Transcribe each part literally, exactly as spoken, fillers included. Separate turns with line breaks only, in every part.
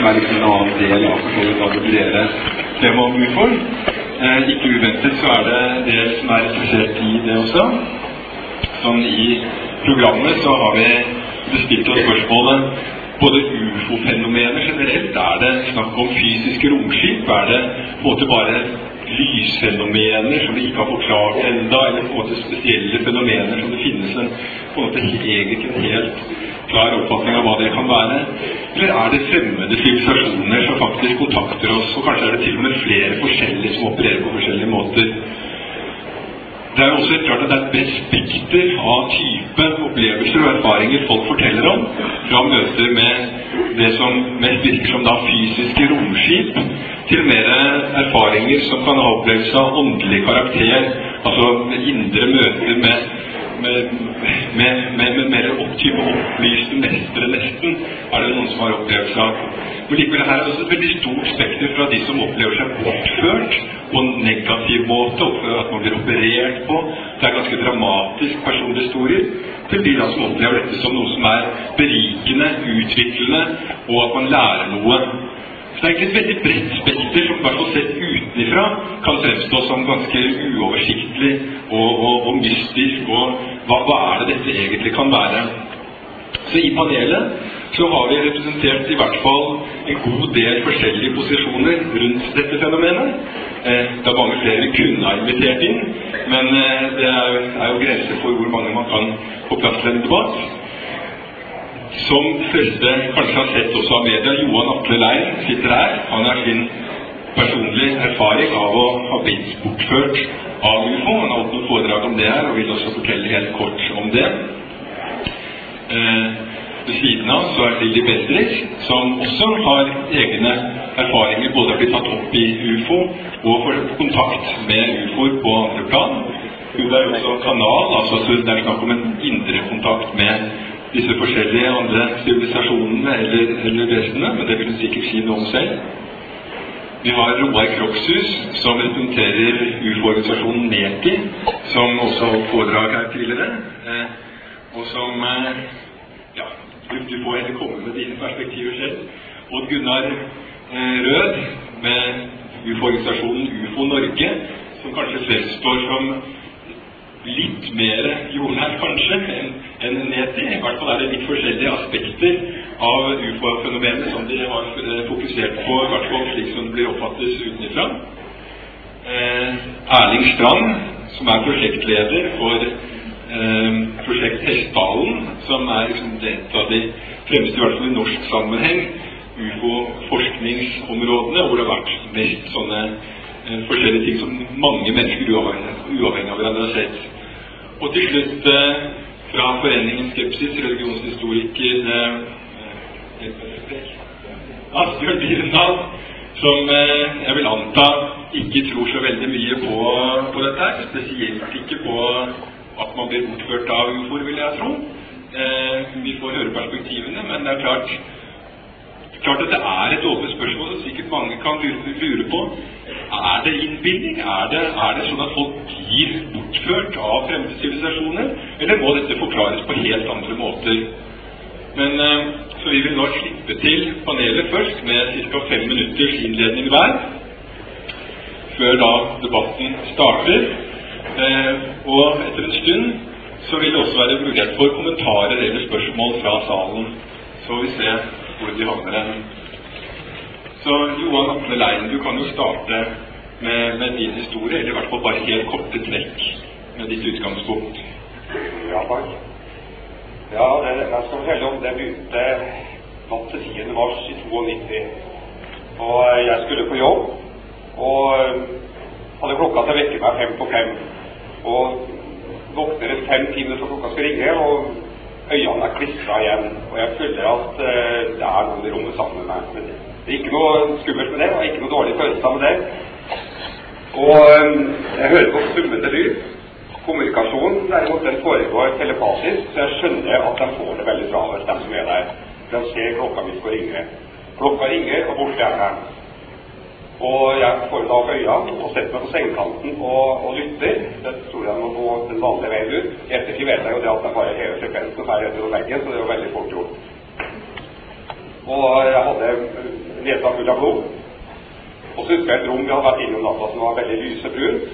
som er liksom en annen del av forholdet av det bredere tema om U F O-er. Eh, ikke uventet så er det det som er interessert i det også. Sånn i programmet så har vi bestilt oss spørsmålet både U F O-fenomener generelt, er det snakk om fysiske romskip, er det på en måte bare lysfenomener som vi ikke har forklart enda, eller på en måte spesielle fenomener som det finnes en, på en måte egentlig en helt klar oppfatning av hva det kan være, eller er det fremmede sivilisasjoner som faktisk kontakter oss, og kanskje er det til og med flere forskjellige som opererer på forskjellige måter. Det er jo også klart at det er et bredt spekter av type opplevelser og erfaringer folk forteller om, fra møter med det som mest virker som da fysiske romskip, til mer erfaringer som kan ha opplevelse av åndelig karakter, altså med indre møter med, med, med, med, med mer type opplyste mestere nesten, er det noen som har opplevelse av. Men likevel her er det også et veldig stort spekter fra de som opplever seg bortført på en negativ måte, at man blir operert på, det er ganske dramatisk personhistorier, til de da som opplever dette som noe som er berikende, utviklende, og at man lærer noe. Så det er egentlig et veldig bredt spekter som i hvert fall sett utenifra kan fremstå som ganske uoversiktlig og, og, og mystisk, og hva, hva er det dette egentlig kan være? Så i panelet så har vi representert i hvert fall en god del forskjellige posisjoner rundt dette fenomenet. Eh, det er mange flere vi kunne ha invitert inn, men eh, det er jo, er jo grenser for hvor mange man kan få plass til en debatt. Som fleste kanskje har sett også av media, Johan Atle Lein sitter her. Han har sin personlige erfaring av å ha blitt bortført av U F O. Han har holdt noen foredrag om det her, og vil også fortelle helt kort om det. Eh, ved siden av så er Lilly Bendriss, som også har egne erfaringer, både har blitt tatt opp i U F O og får kontakt med U F O-er på andre plan. Hun er også kanal, altså det er snakk om en indre kontakt med disse forskjellige andre sivilisasjonene eller, eller vesenene, men det vil hun sikkert si noe om selv. Vi har Roar Krokshus, som representerer U F O-organisasjonen NETI, som også har foredrag her tidligere, eh, og som, eh, ja, du, du får heller komme med dine perspektiver selv. Og Gunnar eh, Rød, med U F O-organisasjonen U F O Norge, som kanskje fremstår som litt mer jordnær kanskje enn en NETI. I hvert fall er det litt forskjellige aspekter av U F O-fenomenet som de har fokusert på, i hvert fall slik som det blir oppfattes utenifra. Eh, Erling Strand, som er prosjektleder for eh, prosjekt Hestdalen, som er liksom et av de fremste, i hvert fall i norsk sammenheng, U F O-forskningsområdene, hvor det har vært mest sånne eh, forskjellige ting som mange mennesker uavhengig, uavhengig av hverandre har sett. Og til slutt eh, fra Foreningen Skepsis, religionshistoriker eh, Asbjørn Birendal, som eh, jeg vil anta ikke tror så veldig mye på, på dette her, spesielt ikke på at man blir bortført av U F O-er, vil jeg tro. Eh, vi får høre perspektivene, men det er klart klart at det er et åpent spørsmål som sikkert mange kan lure, lure på. Er det innbildning? Er det, er det sånn at folk blir bortført av fremmede sivilisasjoner? Eller må dette forklares på helt andre måter? Men eh, så vi vil nå slippe til panelet først med cirka fem minutters innledning hver, før da debatten starter. Eh, og etter en stund så vil det også være mulighet for kommentarer eller spørsmål fra salen. Så vi ser hvor de havner hen. Så Johan Atle Lein, du kan jo starte med, med din historie, eller i hvert fall bare helt korte trekk med ditt utgangspunkt.
Ja, takk. Ja, det, jeg skal fortelle om det begynte natt til tiende mars i nittito. Og jeg skulle på jobb, og hadde klokka til å vekke meg fem på fem. Og våkner et fem-ti minutter for klokka skal ringe, og øynene er klistret igjen, og jeg føler at uh, det er noen i rommet sammen med meg. Men det er ikke noe skummelt med det, og ikke noe dårlig følelse med det. Og um, jeg hører på summende lyd. Kommunikasjonen derimot den foregår telepatisk, så jeg skjønner at de får det veldig travelt, de som er der. De ser klokka mi skal ringe. Klokka ringer, og borte er den. Og jeg får da opp øynene og setter meg på sengekanten og, og lytter. Det tror jeg må gå den vanlige veien ut. I ettertid vet jeg jo det at jeg bare hever frekvensen og ferdig etter veggen, så det er jo veldig fort gjort. og jeg hadde nesa full av blod. Og så husker jeg et rom vi hadde vært innom natta som var veldig lysebrun.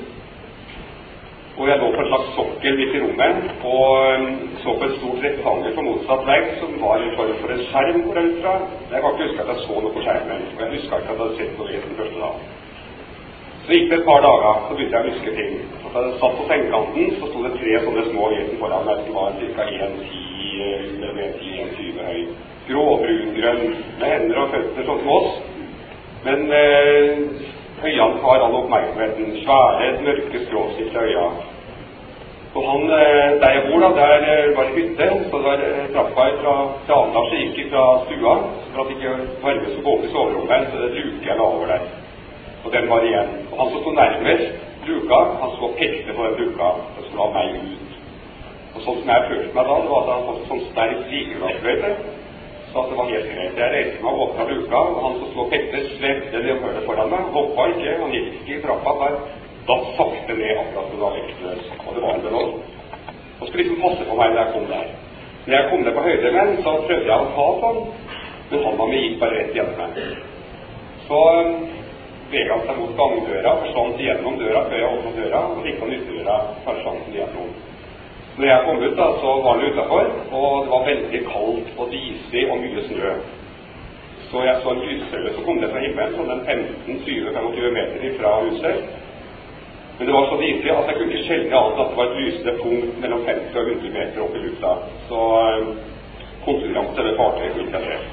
Og jeg lå på en slags sokkel midt i rommet, og så på et stort rektangel på motsatt vegg, som var i form for en skjerm hvor jeg ut fra. Jeg kan ikke huske at jeg så noe på skjermen, og jeg husker ikke at jeg hadde sett noe i den første dag. Så gikk det et par dager, så begynte jeg å huske ting. Så da jeg satt på sengekanten, så stod det tre sånne små vesen foran meg, som var ca. en komma ti til en komma tjue høy. Gråbrungrønn, med hender og føtter sånn som oss. Men eh, høyene har all oppmerksomheten, svære, mørke, skråstilte øya. Og han, der jeg bor da, der var det hytte, så der trappa jeg fra travnasje, gikk fra stua, for at ikke varme så gå opp i soverommet, så det luket jeg la over der. Og den var igjen. Og han som stod nærmest luka, han så pekte på den luka, og skulle ha meg ut. Og sånn som jeg følte meg da, det var at han hadde sånn sterk likeglassbrøyte, så at det var helt greit. Jeg reiste meg og åpnet luka, og han som stod og pekte, svevde det og hørte foran meg, hoppa ikke, han gikk ikke i trappa der, da sakte ned akkurat som det var vektløs, og det var en belån. Og skulle liksom passe på meg når jeg kom der. Når jeg kom ned på høyde med, så prøvde jeg å ta sånn, men hånda mi gikk bare rett gjennom meg. Så beget han seg mot gangdøra, forsvant gjennom døra før jeg åpnet døra, og gikk han ut døra, forsvant han gjennom. Når jeg kom ut da, så var han utenfor, og det var veldig kaldt og disig og mye snø. Så jeg så en lysstøle som kom ned fra himmelen, sånn en femten til tjue til femogtyve meter fra huset. Men det var så disig at jeg kunne ikke skjelne alt at det var et lysende punkt mellom femti og hundre meter opp i lufta. Så konturramte det fartøyet kunne ikke se.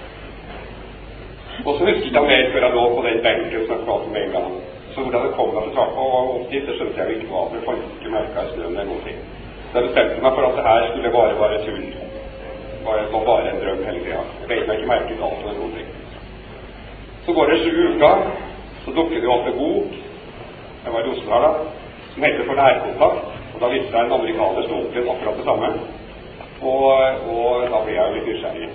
Og så husket jeg mer før jeg lå på den benken som jeg pratet med en gang. Så hvordan det kom meg til trappa og opp dit, det skjønte jeg jo ikke hva, for jeg fant ikke merket i snøen eller noen ting. Så jeg bestemte meg for at det her skulle bare være tull. Det var bare en drøm hele tiden. Jeg vet meg ikke merket alt eller noen ting. Så går det sju uker, så dukker det opp en bok, jeg var i Oslo her da, som heter For nærkontakt, og da visste jeg en amerikaner stod opp akkurat det samme. Og, og da ble jeg jo litt nysgjerrig.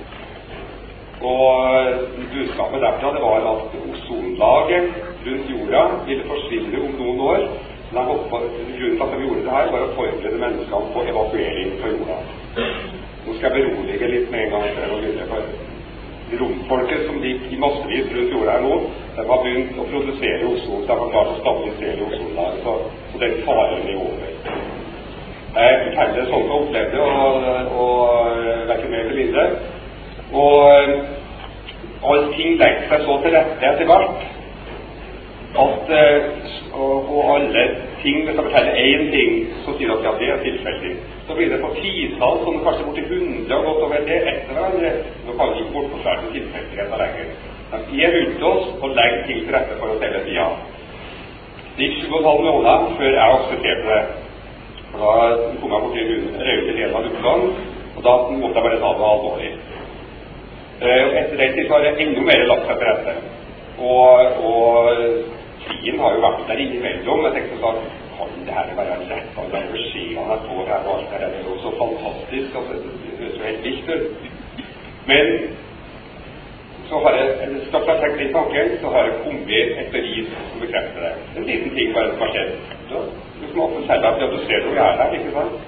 Og budskapet derfra, det var at ozonlaget rundt jorda ville forsvinne om noen år. Men jeg håper på, grunnen til at de gjorde det her, var å forberede menneskene på evakuering fra jorda. Nå skal jeg berolige litt med en gang før og begynne for romfolket som gikk i massevis rundt jorda her nå, de har begynt å produsere ozon, så de har klart å stabilisere ozonlaget, så, så den faren er over. Jeg forteller sånn som jeg opplevde, og, og verken mer til mindre. Og alle ting legger seg så til rette etter hvert, at og, og alle ting, hvis jeg forteller én ting, så sier dere at det er tilfeldig. Så blir det på titall, sånn kanskje borti hundre og godt over det etter hverandre. Nå kan vi ikke bortforklare til tilfeldigheter lenger. De er rundt oss og legger ting til rette for oss hele tiden. Det gikk sju og en halv måneder før jeg aksepterte det. For da kom jeg borti røyde del av lukkene, og da måtte jeg bare ta det alvorlig. Etter den tid så har det enda mer lagt seg til rette. Og, og tiden har jo vært der innimellom. Jeg tenkte sånn, kan det her være rett? Kan det være beskjedene jeg får her? Var det er jo så fantastisk, altså, det er så helt vilt. Men så har jeg, skal jeg tenke litt tanken, så har jeg kommet et bevis som bekrefter det. En liten ting bare som har skjedd. Så, du må fortelle at du ser hvor jeg er her, ikke sant?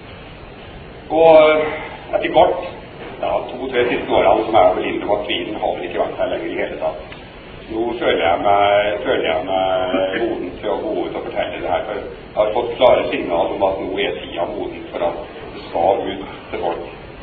Og etter hvert, ja, to-tre siste årene som jeg vil innrømme at tvilen har vel ikke vært her lenger i hele tatt. Nå føler jeg meg, føler jeg meg moden til å gå ut og fortelle det her, for jeg har fått klare signal om at nå er tiden moden for at det skal ut til folk.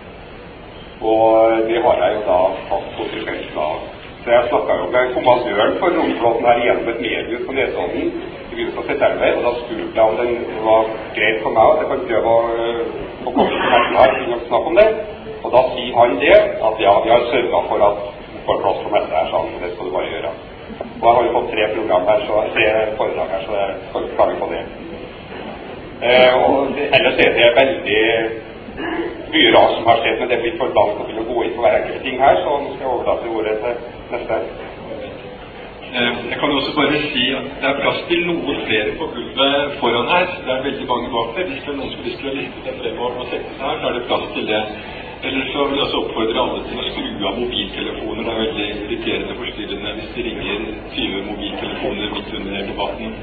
Og det har jeg jo da hatt konsekvensen av. Så jeg snakket jo med kommandøren for romflåten her gjennom et medium på Nesodden i begynnelsen av september, og da spurte jeg om den var greit for meg, at jeg kan prøve å, å komme til verden her og snakke om det. Og da sier han det, at ja, vi har sørget for at får plass på meste her, sånn, det skal du bare gjøre. Og jeg har jo fått tre program her, så, tre foredrag her, så jeg skal ikke klage på det. Eh, og ellers er det veldig mye ras som har skjedd, men det blir for langt å begynne å gå inn på hver enkelt ting her, så nå skal jeg overlate ordet til neste.
Eh, jeg kan jo også bare si at det er plass til noen flere på gulvet foran her. Det er veldig mange bak det. Hvis det er noen som lyst til å liste seg fremover og sette seg her, så er det plass til det. Eller så vil jeg også oppfordre alle til å skru av mobiltelefoner. Det er veldig irriterende forstyrrende hvis det ringer tyve mobiltelefoner midt under debatten.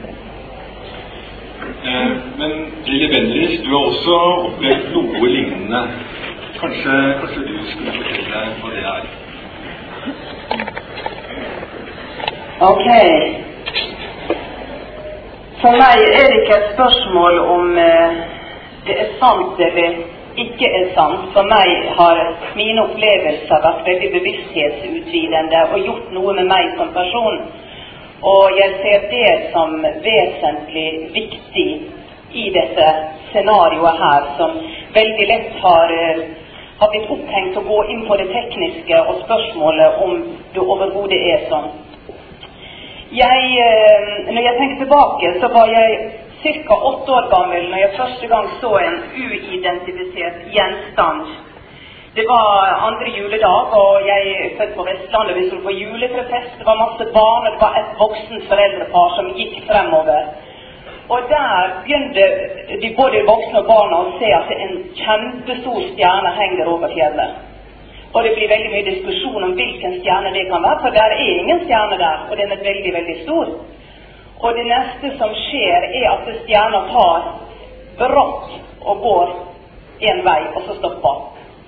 Eh, men Lilly Bendriss, du har også opplevd noe lignende. Kanskje, kanskje du skulle fortelle hva det er?
Ok. For meg er det ikke et spørsmål om eh, det er sant eller ikke er sant. For meg har mine opplevelser vært veldig bevissthetsutvidende og gjort noe med meg som person. Og jeg ser det som vesentlig viktig i dette scenarioet her, som veldig lett har, har blitt opphengt å gå inn på det tekniske og spørsmålet om det overhodet er sånn. Jeg, når jeg tenker tilbake, så var jeg cirka åtte år gammel når jeg første gang så en uidentifisert gjenstand. Det var andre juledag, og jeg er født på Vestlandet. Vi skulle på juletrefest. Det var masse barn, og det var et voksen foreldrepar som gikk fremover. Og der begynte de både voksne og barna å se at en kjempestor stjerne henger over fjellet. Og det blir veldig mye diskusjon om hvilken stjerne det kan være, for der er ingen stjerne der, og den er veldig, veldig stor. Og det neste som skjer er at stjerna tar brått og går en vei, og så stopper.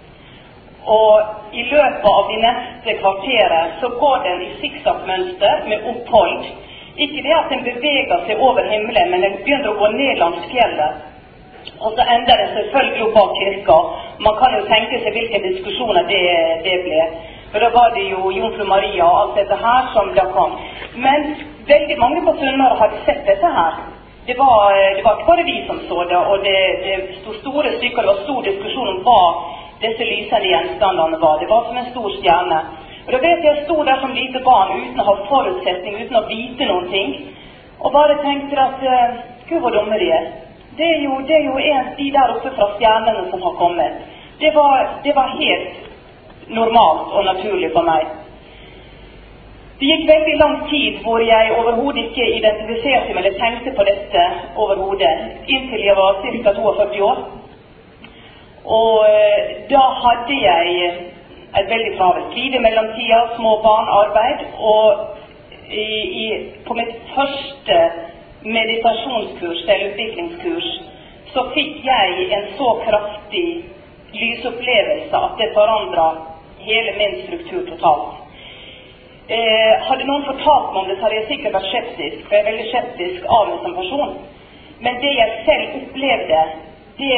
Og i løpet av de neste kvarteret så går den i zigzag-mønster med opphold. Ikke det at den beveger seg over himmelen, men den begynner å gå ned langs fjellet. Og så ender det selvfølgelig bak kirka. Man kan jo tenke seg hvilke diskusjoner det, det ble. For da var det jo Jomfru Maria og alt dette her som da kom. Men veldig mange på Sunnmøre hadde sett dette her. Det var, det var ikke bare vi som så det, og det, det stod store stykker, det var stor diskusjon om hva disse lysende gjenstandene var. Det var som en stor stjerne. Og da vet jeg stod der som lite barn uten å ha forutsetning, uten å vite noen ting, og bare tenkte at Gud, hvor dumme de er. Det er jo, det er jo en de der oppe fra stjernene som har kommet. Det var, det var helt normalt og naturlig for meg. Det gikk veldig lang tid hvor jeg overhodet ikke identifiserte meg eller tenkte på dette overhodet, inntil jeg var cirka førti år. Og da hadde jeg et veldig travelt liv i mellomtida, små barn, arbeid, og i, i, på mitt første meditasjonskurs eller utviklingskurs, så fikk jeg en så kraftig lysopplevelse at det forandret hele min struktur totalt. Eh, hadde noen fortalt meg om det, så hadde jeg sikkert vært skeptisk, for jeg er veldig skeptisk av meg som person. Men det jeg selv opplevde, det,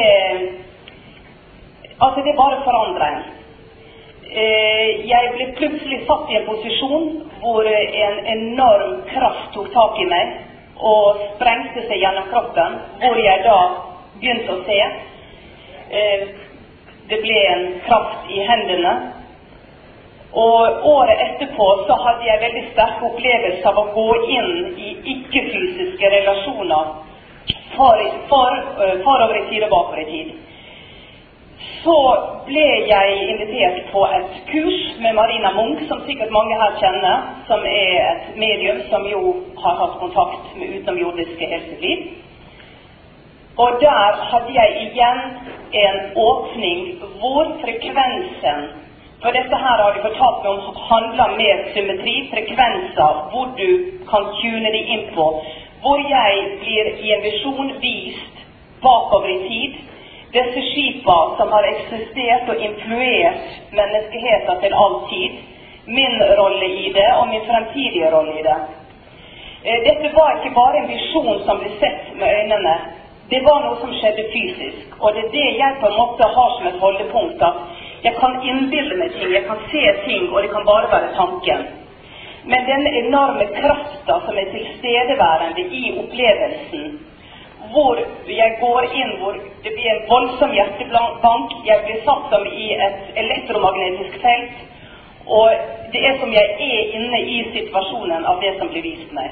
altså det bare forandret en. Eh, jeg ble plutselig satt i en posisjon hvor en enorm kraft tok tak i meg, og sprengte seg gjennom kroppen, hvor jeg da begynte å se. Eh, det ble en kraft i hendene. Og året etterpå så hadde jeg veldig sterk opplevelse av å gå inn i ikke-fysiske relasjoner for, for, forover i tid og bakover i tid. Så ble jeg invitert på et kurs med Marina Munch, som sikkert mange her kjenner, som er et medium som jo har hatt kontakt med utenomjordiske hele sitt liv. Og der hadde jeg igjen en åpning hvor frekvensen, for dette her har de fortalt meg om, handler med symmetri, frekvenser, hvor du kan tune de inn på, hvor jeg blir i en visjon vist bakover i tid, disse skipa som har eksistert og influert menneskeheten til all tid, min rolle i det og min fremtidige rolle i det. Dette var ikke bare en visjon som ble sett med øynene, det var noe som skjedde fysisk, og det er det jeg på en måte har som et holdepunkt, at jeg kan innbilde meg ting, jeg kan se ting, og det kan bare være tanken. Men den enorme kraften som er tilstedeværende i opplevelsen, hvor jeg går inn, hvor det blir en voldsom hjertebank, jeg blir satt som i et elektromagnetisk felt, og det er som jeg er inne i situasjonen av det som blir vist meg.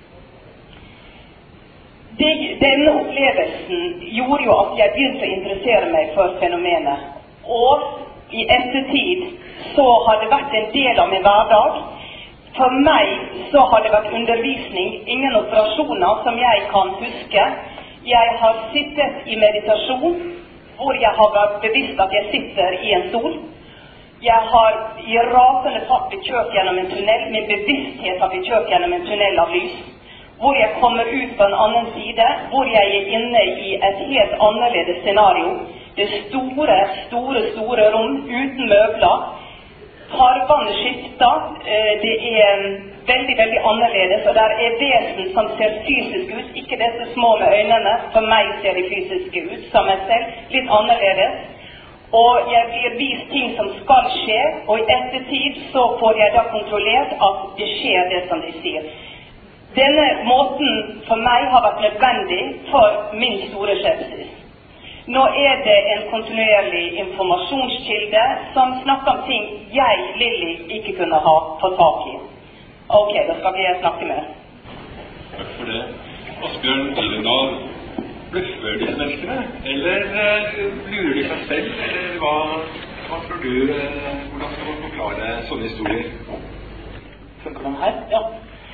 Det, denne opplevelsen gjorde jo at jeg begynte å interessere meg for fenomenet, og i ettertid så har det vært en del av min hverdag. For meg så har det vært undervisning, ingen operasjoner som jeg kan huske. Jeg har sittet i meditasjon, hvor jeg har vært bevisst at jeg sitter i en stol. Jeg har i rasende fart blitt kjørt gjennom en tunnel, min bevissthet har blitt kjørt gjennom en tunnel av lys, hvor jeg kommer ut på en annen side, hvor jeg er inne i et helt annerledes scenario. Det store, store, store rom uten møbler, farvannet skifter, det er veldig, veldig annerledes, og der er vesen som ser fysisk ut, ikke disse små med øynene, for meg ser de fysiske ut, som jeg selv, litt annerledes. Og jeg blir vist ting som skal skje, og i ettertid så får jeg da kontrollert at det skjer det som de sier. Denne måten for meg har vært nødvendig for min store skepsis. Nå er det en kontinuerlig informasjonskilde som snakker om ting jeg, Lilly, ikke kunne ha fått tak i. Ok, da skal vi snakke med.
Takk for det. Asbjørn Gyldendal, bluffer disse menneskene? Eller uh, lurer de seg selv? Eller hva, hva tror du, uh, hvordan skal man forklare sånne historier?
Funker den her? Ja.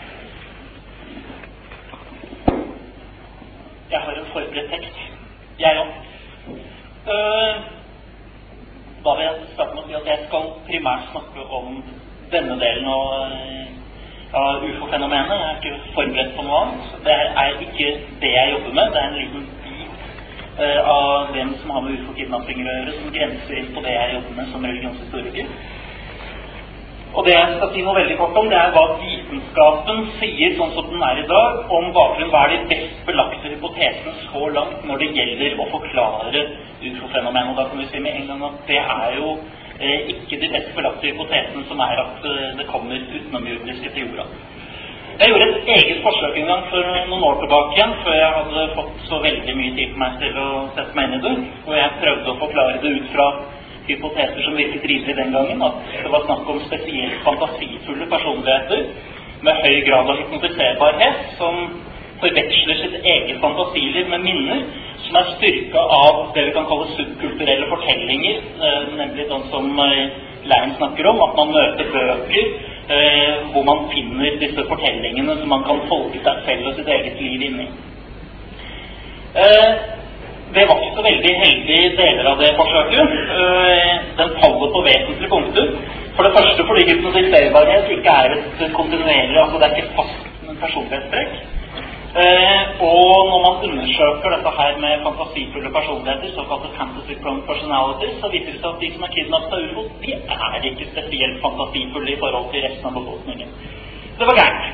Jeg har en forberedt tekst. Jeg også. Uh, da vil jeg starte med å si at jeg skal primært snakke om denne delen av, av U F O-fenomenet. Jeg er ikke forberedt på noe annet. Det er ikke det jeg jobber med. Det er en liten bit uh, av hvem som har med U F O-kidnappinger å gjøre, som grenser inn på det jeg jobber med som religionshistoriker. Og det jeg skal si noe veldig kort om, det er hva vitenskapen sier, sånn som den er i dag, om bakgrunn hva er de best belagte hypotesene så langt når det gjelder å forklare U F O-fenomenet. Og da kan vi si med en gang at det er jo eh, ikke de best belagte hypotesene som er at eh, det kommer utenomjordiske til jorda. Jeg gjorde et eget forsøk en gang for noen år tilbake igjen, før jeg hadde fått så veldig mye tid på meg til å sette meg inn i det, og jeg prøvde å forklare det ut fra hypoteser som virket rimelig den gangen, at det var snakk om spesielt fantasifulle personligheter med høy grad av hypnotiserbarhet, som forveksler sitt eget fantasiliv med minner, som er styrket av det vi kan kalle subkulturelle fortellinger, eh, nemlig sånn som eh, Læren snakker om, at man møter bøker, eh, hvor man finner disse fortellingene som man kan tolke seg selv og sitt eget liv inni. Eh, Det var ikke så veldig heldige deler av det forsøket. Den faller på vesentlige punkter. For det første fordi hypnotiserbarhet ikke er et kontinuerlig, altså det er ikke fast personlighetstrekk. Og når man undersøker dette her med fantasifulle personligheter, såkalte fantasy-prone personalities, så viser det seg at de som er kidnappet av U F O, de er ikke spesielt fantasifulle i forhold til resten av befolkningen. Det var gærent.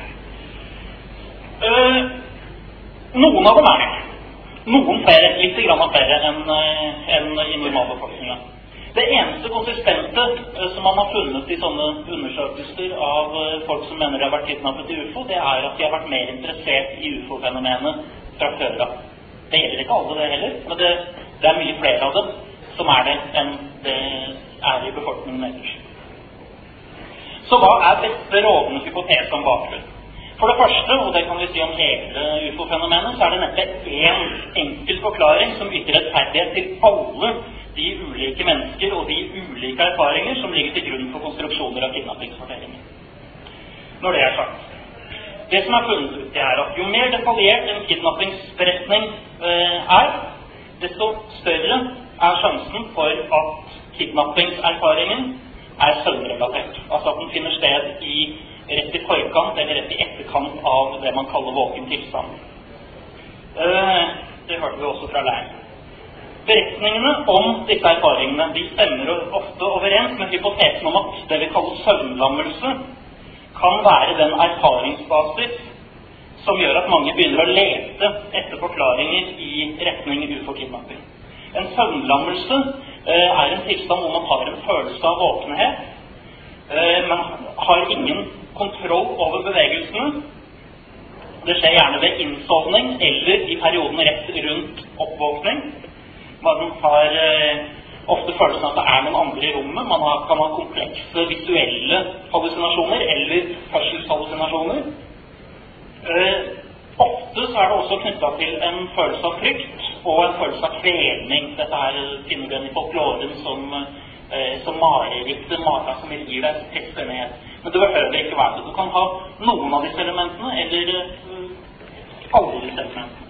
Noen av dem er det. Noen flere, litt grann flere enn, enn i normalbefolkningen. Det eneste konsistente som man har funnet i sånne undersøkelser av folk som mener de har vært kidnappet i U F O, det er at de har vært mer interessert i U F O-fenomenet fra før av. Det gjelder ikke alle det heller, men det, det er mye flere av dem som er det enn det er i befolkningen ellers. Så hva er beste rådende hypotese om bakgrunn? For det første, og det kan vi si om hele U F O-fenomenet, så er det neppe en enkel forklaring som yter rettferdighet til alle de ulike mennesker og de ulike erfaringer som ligger til grunn for konstruksjoner av kidnappingsfortellinger. Når det er sagt. Det som er funnet ut, det er at jo mer detaljert en kidnappingsberetning eh, er, desto større er sjansen for at kidnappingserfaringen er søvnrelatert. Altså at den finner sted i rett i forkant eller rett i etterkant av det man kaller våken tilstand. Det hørte vi også fra Læren. Beretningene om disse erfaringene, de stemmer ofte overens med hypotesen om at det vi kaller søvnlammelse kan være den erfaringsbasis som gjør at mange begynner å lete etter forklaringer i retning U F O-kidnapping. En søvnlammelse er en tilstand hvor man har en følelse av våkenhet, men har ingen kontroll over bevegelsene. Det skjer gjerne ved innsovning eller i perioden rett rundt oppvåkning. Man har eh, ofte følelsen at det er noen andre i rommet. Man har, kan ha komplekse visuelle hallusinasjoner eller hørselshallusinasjoner. Eh, ofte så er det også knyttet til en følelse av frykt og en følelse av kvelning. Dette her finner du i folkloren som som marerittet, mara som vil gi deg testenighet. Men det behøver ikke være det. Du kan ha noen av disse elementene, eller uh, alle disse elementene.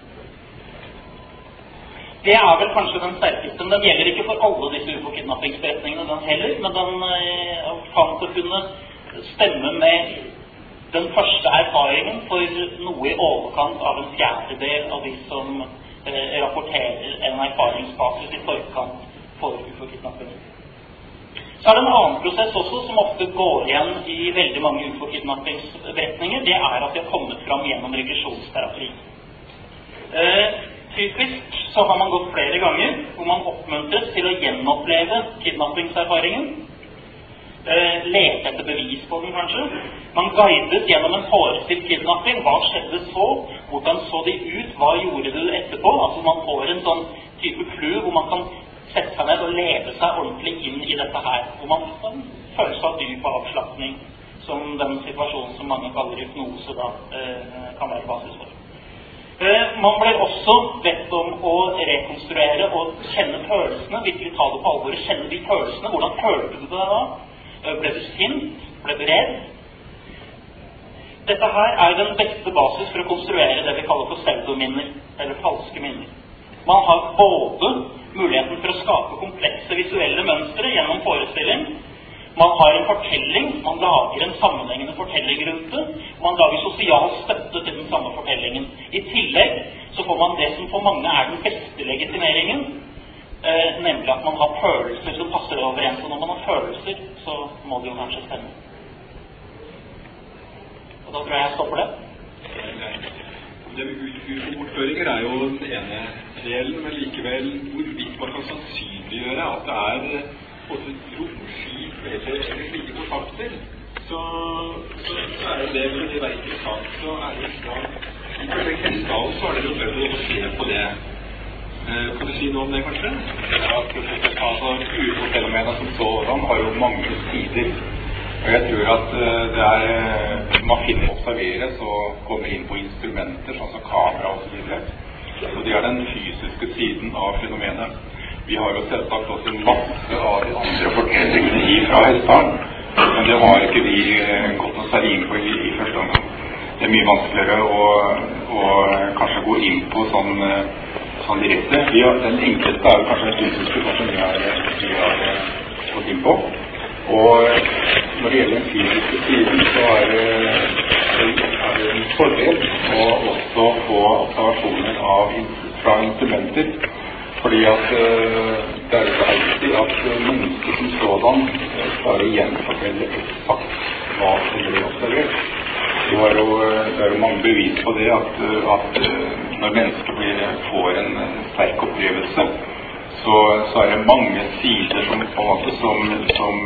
Det er vel kanskje den sterkeste, men den gjelder ikke for alle disse U F O-kidnappingsberetningene den heller, men den uh, fant å kunne stemme med den første erfaringen for noe i overkant av en fjerdedel av de som uh, rapporterer en erfaringsbasis i forkant for U F O-kidnapping. Så er det en annen prosess også, som ofte går igjen i veldig mange U F O-kidnappingsberetninger. Det er at de har kommet fram gjennom regresjonsterapi. Eh, typisk så har man gått flere ganger, hvor man oppmuntres til å gjenoppleve kidnappingserfaringen. Eh, lete etter bevis på den, kanskje. Man guidet gjennom en forestilt kidnapping. Hva skjedde så? Hvordan så de ut? Hva gjorde du etterpå? Altså man får en sånn type clue hvor man kan sette seg ned og leve seg ordentlig inn i dette her, hvor man får en følelse av dyp avslappning, som den situasjonen som mange kaller hypnose da, eh, kan være basis for. Eh, man blir også bedt om å rekonstruere og kjenne følelsene, virkelig ta det på alvor, kjenne de følelsene. Hvordan følte du det da? Eh, ble du sint? Ble du redd? Dette her er den beste basis for å konstruere det vi kaller for pseudominner, eller falske minner. Man har både muligheten for å skape komplekse visuelle mønstre gjennom forestilling. Man har en fortelling, man lager en sammenhengende fortelling rundt det. Man lager sosial støtte til den samme fortellingen. I tillegg så får man det som for mange er den beste legitimeringen, eh, nemlig at man har følelser som passer overens. Og når man har følelser, så må det jo kanskje stemme. Og da tror jeg jeg stopper det.
Det med U F O-bortføringer er jo den ene delen, men likevel hvorvidt man kan sannsynliggjøre at det er både romskip eller slike kontakter, så, så, så er det for det være interessant. Så er det da, i Prosjekt Hessdalen så er det jo nødvendig å se på det. Eh, kan du si noe om det, kanskje?
Ja, altså U F O-fenomenet som sådan har jo mange sider. Og jeg tror at det er, man finner observere, så kommer inn på instrumenter, sånn som kamera og så videre. Og det er den fysiske siden av fenomenet. Vi har jo selvsagt også masse av de andre fortellingene i fra Hessdalen, men det har ikke vi gått noe særlig inn på i, i første omgang. Det er mye vanskeligere å, å kanskje gå inn på sånn, sånn direkte. Vi har, den enkleste er jo kanskje den fysiske som vi har, vi har gått inn på. Og når det gjelder den fysiske siden, så er det, er det en fordel å også få observasjoner av, fra instrumenter, fordi at det er ikke alltid at mennesker som sådan bare gjenforteller eksakt hva som blir observert. Det er jo, det er jo mange bevis på det at, at når mennesker blir, får en sterk opplevelse, Så, så er det mange sider som, på en måte, som, som,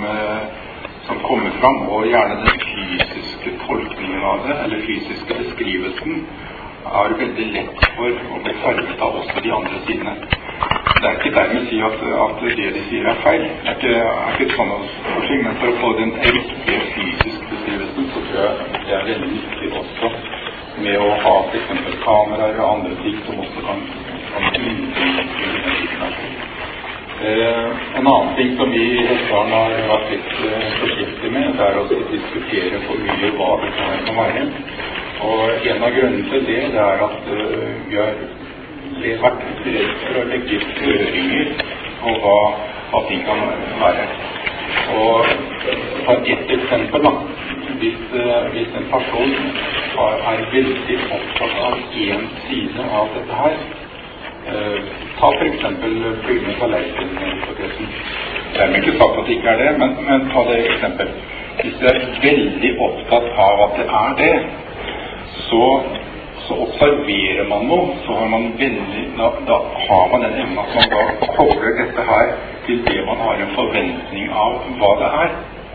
som kommer fram, og gjerne den fysiske tolkningen av det, eller fysiske beskrivelsen, er veldig lett for å bli farget av også de andre sidene. Det er ikke dermed å si at, at det de sier er feil. Det er ikke, er ikke sånn forsing, men for å få den riktige fysiske beskrivelsen, så tror jeg det er veldig viktig også med å ha for eksempel kameraer og andre ting som også kan, kan innbringe. Eh, en annen ting som vi i Hessdalen har vært litt eh, forsiktige med, det er å diskutere for mye hva det kan være. Og en av grunnene til det, det er at eh, vi har vært redd for å legge føringer på hva, hva ting kan være. Og ta et eksempel da. Hvis, eh, hvis en person er veldig opptatt av en side av dette her, Uh, ta for eksempel flygende tallerken-hypotesen. Det er ikke sagt at det ikke er det, men, men ta det eksempel. Hvis det er veldig opptatt av at det er det, så, så observerer man noe, så har man veldig, da, da har man den evnen at man da kobler dette her til det man har en forventning av hva det er.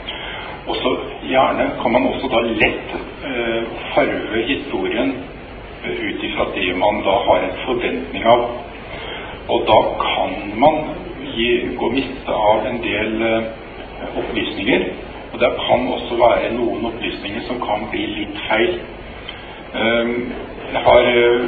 Og så gjerne kan man også da lett uh, farve historien ut ifra det man da har en forventning av. Og da kan man gi, gå miste av en del uh, opplysninger, og det kan også være noen opplysninger som kan bli litt feil. Um, jeg har uh,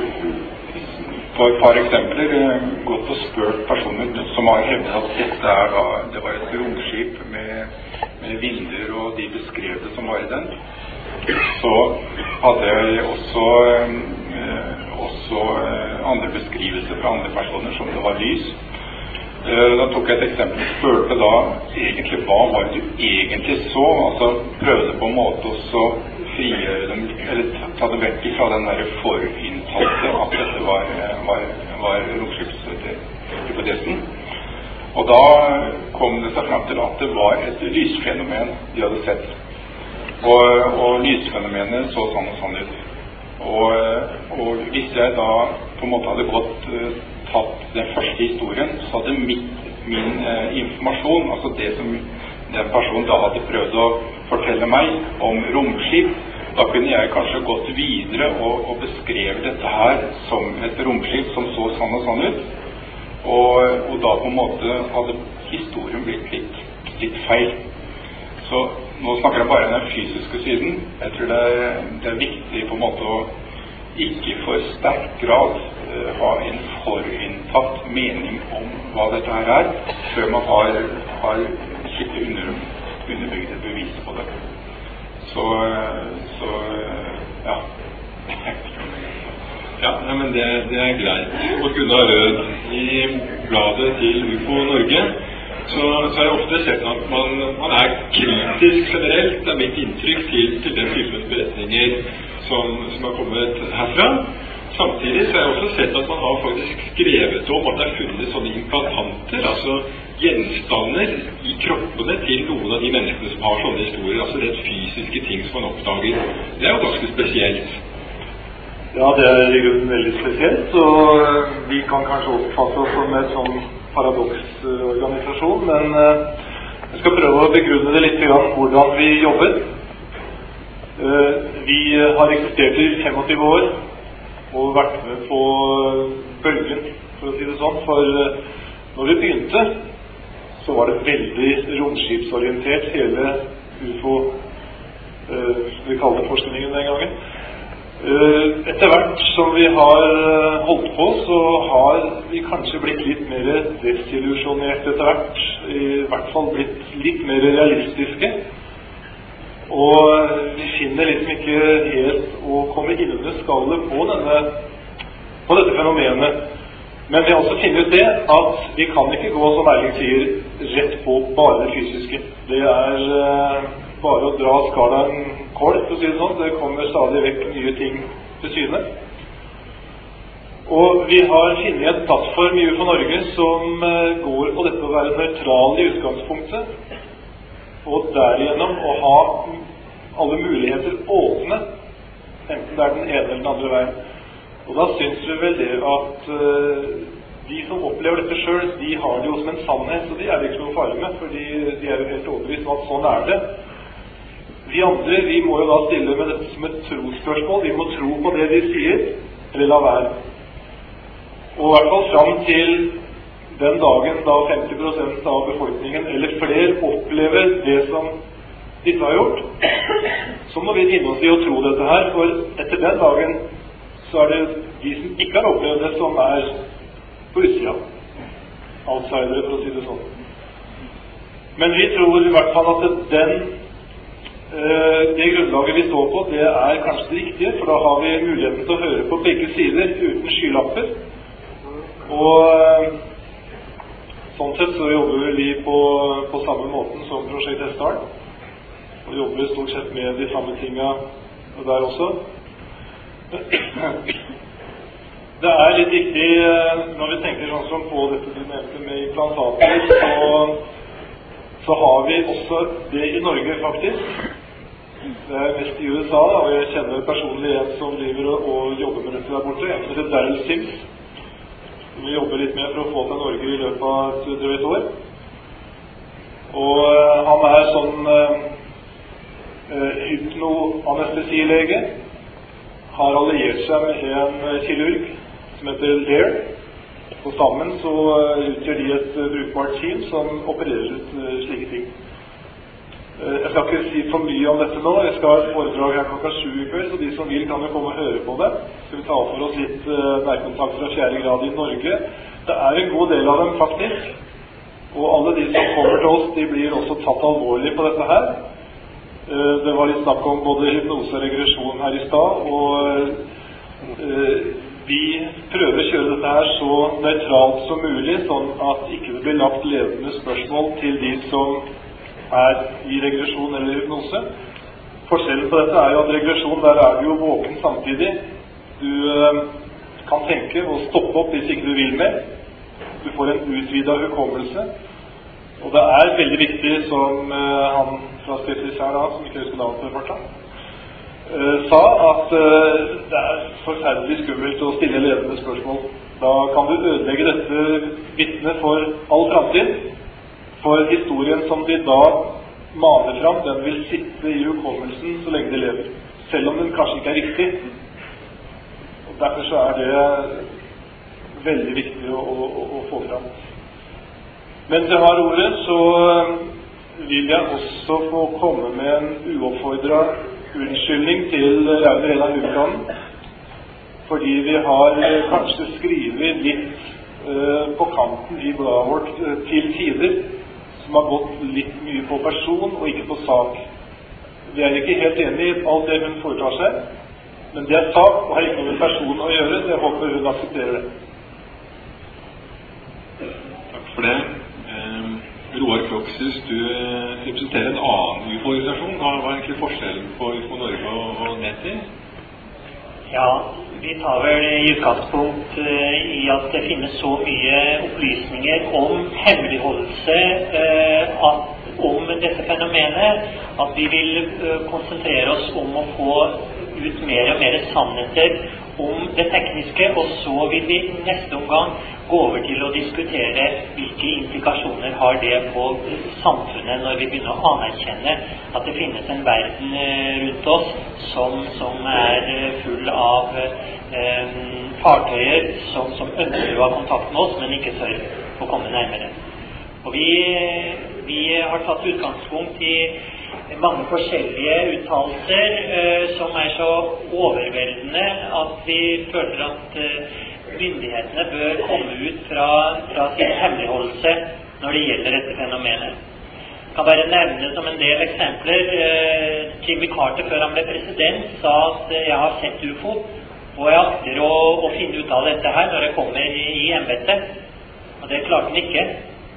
på et par eksempler uh, gått og spurt personer som har hevdet at dette er da, det var et romskip med, med vinduer og de beskrev det som var i den. Så hadde jeg også um, også uh, andre beskrivelser fra andre personer som det var lys. Uh, da tok jeg et eksempel, spurte da egentlig hva var det du egentlig så, altså prøvde på en måte også frigjøre dem, eller ta det vekk fra den der forinntalte at dette var, var, var romskipshypotesen.
Og da kom det seg frem til at det var et lysfenomen de hadde sett. Og, og lysfenomenet så sånn og sånn ut. Og, og hvis jeg da på en måte hadde gått uh, tatt den første historien, så hadde mitt, min uh, informasjon, altså det som den personen da hadde prøvd å fortelle meg om romskip, da kunne jeg kanskje gått videre og, og beskrevet dette her som et romskip som så sånn og sånn ut. Og, og da på en måte hadde historien blitt litt, litt feil. Så nå snakker jeg bare om den fysiske siden. Jeg tror det er, det er viktig på en måte å ikke for sterk grad uh, ha en forinntatt mening om hva dette her er, før man har, har skikkelig under, underbygde bevis på det. Så, så ja.
Ja, nei, men det, det er greit. Og Gunnar Rød, i bladet til U F O Norge, så, så har jeg ofte sett at man, man er kritisk generelt, det er mitt inntrykk til, til den typen beretninger som, som har kommet herfra. Samtidig så har jeg også sett at man har faktisk skrevet om at det er funnet sånne implantanter, altså gjenstander i kroppene til noen av de menneskene som har sånne historier, altså rett fysiske ting som man oppdager. Det er jo ganske spesielt.
Ja, det er i grunnen veldig spesielt, og vi kan kanskje oppfatte oss som en sånn paradoksorganisasjon, men jeg skal prøve å begrunne det litt grann hvordan vi jobber. Vi har eksistert i tjuefem år og vært med på bølgen, for å si det sånn, for når vi begynte, så var det veldig romskipsorientert, hele U F O, vi kaller det forskningen den gangen. Etter hvert som vi har holdt på, så har vi kanskje blitt litt mer desillusjonert etter hvert, i hvert fall blitt litt mer realistiske, og vi finner liksom ikke helt å komme innunder skallet på, denne, på dette fenomenet. Men vi har også funnet ut det at vi kan ikke gå, som Erling sier, rett på bare det fysiske. Det er bare å dra skalaen kort, for å si det sånn. Det kommer stadig vekk nye ting til syne. Og vi har funnet en plattform i U F O Norge som går på dette å være nøytral i utgangspunktet, og derigjennom å ha alle muligheter åpne, enten det er den ene eller den andre veien. Og da synes vi vel det at uh, de som opplever dette selv, de har det jo som en sannhet, så de er det ikke noe farlig med, fordi de er jo helt overbevist om at sånn er det. Vi andre, vi må jo da stille med dette som et trosspørsmål. Vi må tro på det de sier, eller la være. Og i hvert fall fram til den dagen da femti prosent av befolkningen, eller flere, opplever det som disse har gjort, så må vi finne oss i å tro dette her, for etter den dagen så er det de som ikke har opplevd det, som er på utsida. Outsidere, for å si det sånn. Men vi tror i hvert fall at den det grunnlaget vi står på, det er kanskje det riktige, for da har vi muligheten til å høre på begge sider uten skylapper. Og sånn sett så jobber vi på, på samme måten som Prosjekt Hestdal, og jobber stort sett med de samme tingene der også. Det er litt viktig når vi tenker sånn som på dette du nevnte med implantater, så, så har vi også det i Norge faktisk. Det er mest i U S A, og jeg kjenner personlig en som driver og, og jobber med dette der borte, en som heter Daryl Sims, som vi jobber litt med for å få til Norge i løpet av et drøyt år. Og uh, han er sånn uh, hypnoanestesilege, har alliert seg med en kirurg som heter Lair, og sammen så uh, utgjør de et uh, brukbart team som opererer ut uh, slike ting. Jeg skal ikke si for mye om dette nå. Jeg skal ha et foredrag her klokka sju i kveld, så de som vil kan jo komme og høre på det. Så vi tar for oss litt uh, nærkontakt fra fjerde grad i Norge. Det er en god del av dem faktisk, og alle de som kommer til oss, de blir også tatt alvorlig på dette her. Uh, det var litt snakk om både hypnose og regresjon her i stad, og uh, vi prøver å kjøre dette her så nøytralt som mulig, sånn at ikke det blir lagt ledende spørsmål til de som er i regresjon eller hypnose. Forskjellen på dette er jo at regresjon, der er du jo våken samtidig. Du øh, kan tenke og stoppe opp hvis ikke du vil mer. Du du får en utvidet hukommelse. Og det er veldig viktig, som uh, han fra Stiftis her da, som ikke husker navnet til fortsatt, uh, sa at uh, det er forferdelig skummelt å stille ledende spørsmål. Da kan du ødelegge dette vitnet for all fremtid. For historien som de da maler fram, den vil sitte i hukommelsen så lenge de lever. Selv om den kanskje ikke er riktig. Og derfor så er det veldig viktig å, å, å få fram. Mens jeg har ordet, så vil jeg også få komme med en uoppfordret unnskyldning til Raune Rena Huvudland. Fordi vi har kanskje skrivet litt uh, på kanten i bladet vårt uh, til tider, som har gått litt mye på person og ikke på sak. Vi er ikke helt enige i alt det hun foretar seg, men det er sak og har ikke noe med person å gjøre, så jeg håper hun aksepterer det.
Takk for det. Eh, Roar Krokshus, du representerer en annen U F O-organisasjon. Hva var egentlig forskjellen på U F O Norge og, og NETI?
Ja, vi tar vel i utgangspunkt uh, i at det finnes så mye opplysninger om hemmeligholdelse uh, at, om dette fenomenet, at vi vil uh, konsentrere oss om å få ut mer og mer sannheter om det tekniske, og så vil vi neste omgang gå over til å diskutere hvilke implikasjoner har det på samfunnet når vi begynner å anerkjenne at det finnes en verden rundt oss som, som er full av eh, fartøyer som, som ønsker å ha kontakt med oss, men ikke tør å komme nærmere. Og vi, vi har tatt utgangspunkt i mange forskjellige uttalelser eh, som er så overveldende at vi føler at eh, myndighetene bør komme ut fra, fra sin hemmeligholdelse når det gjelder dette fenomenet. Jeg kan bare nevne som en del eksempler. Eh, Jimmy Carter, før han ble president, sa at eh, jeg har sett U F O, og jeg akter å, å finne ut av dette her når jeg kommer i, i embetet. Og det klarte han ikke.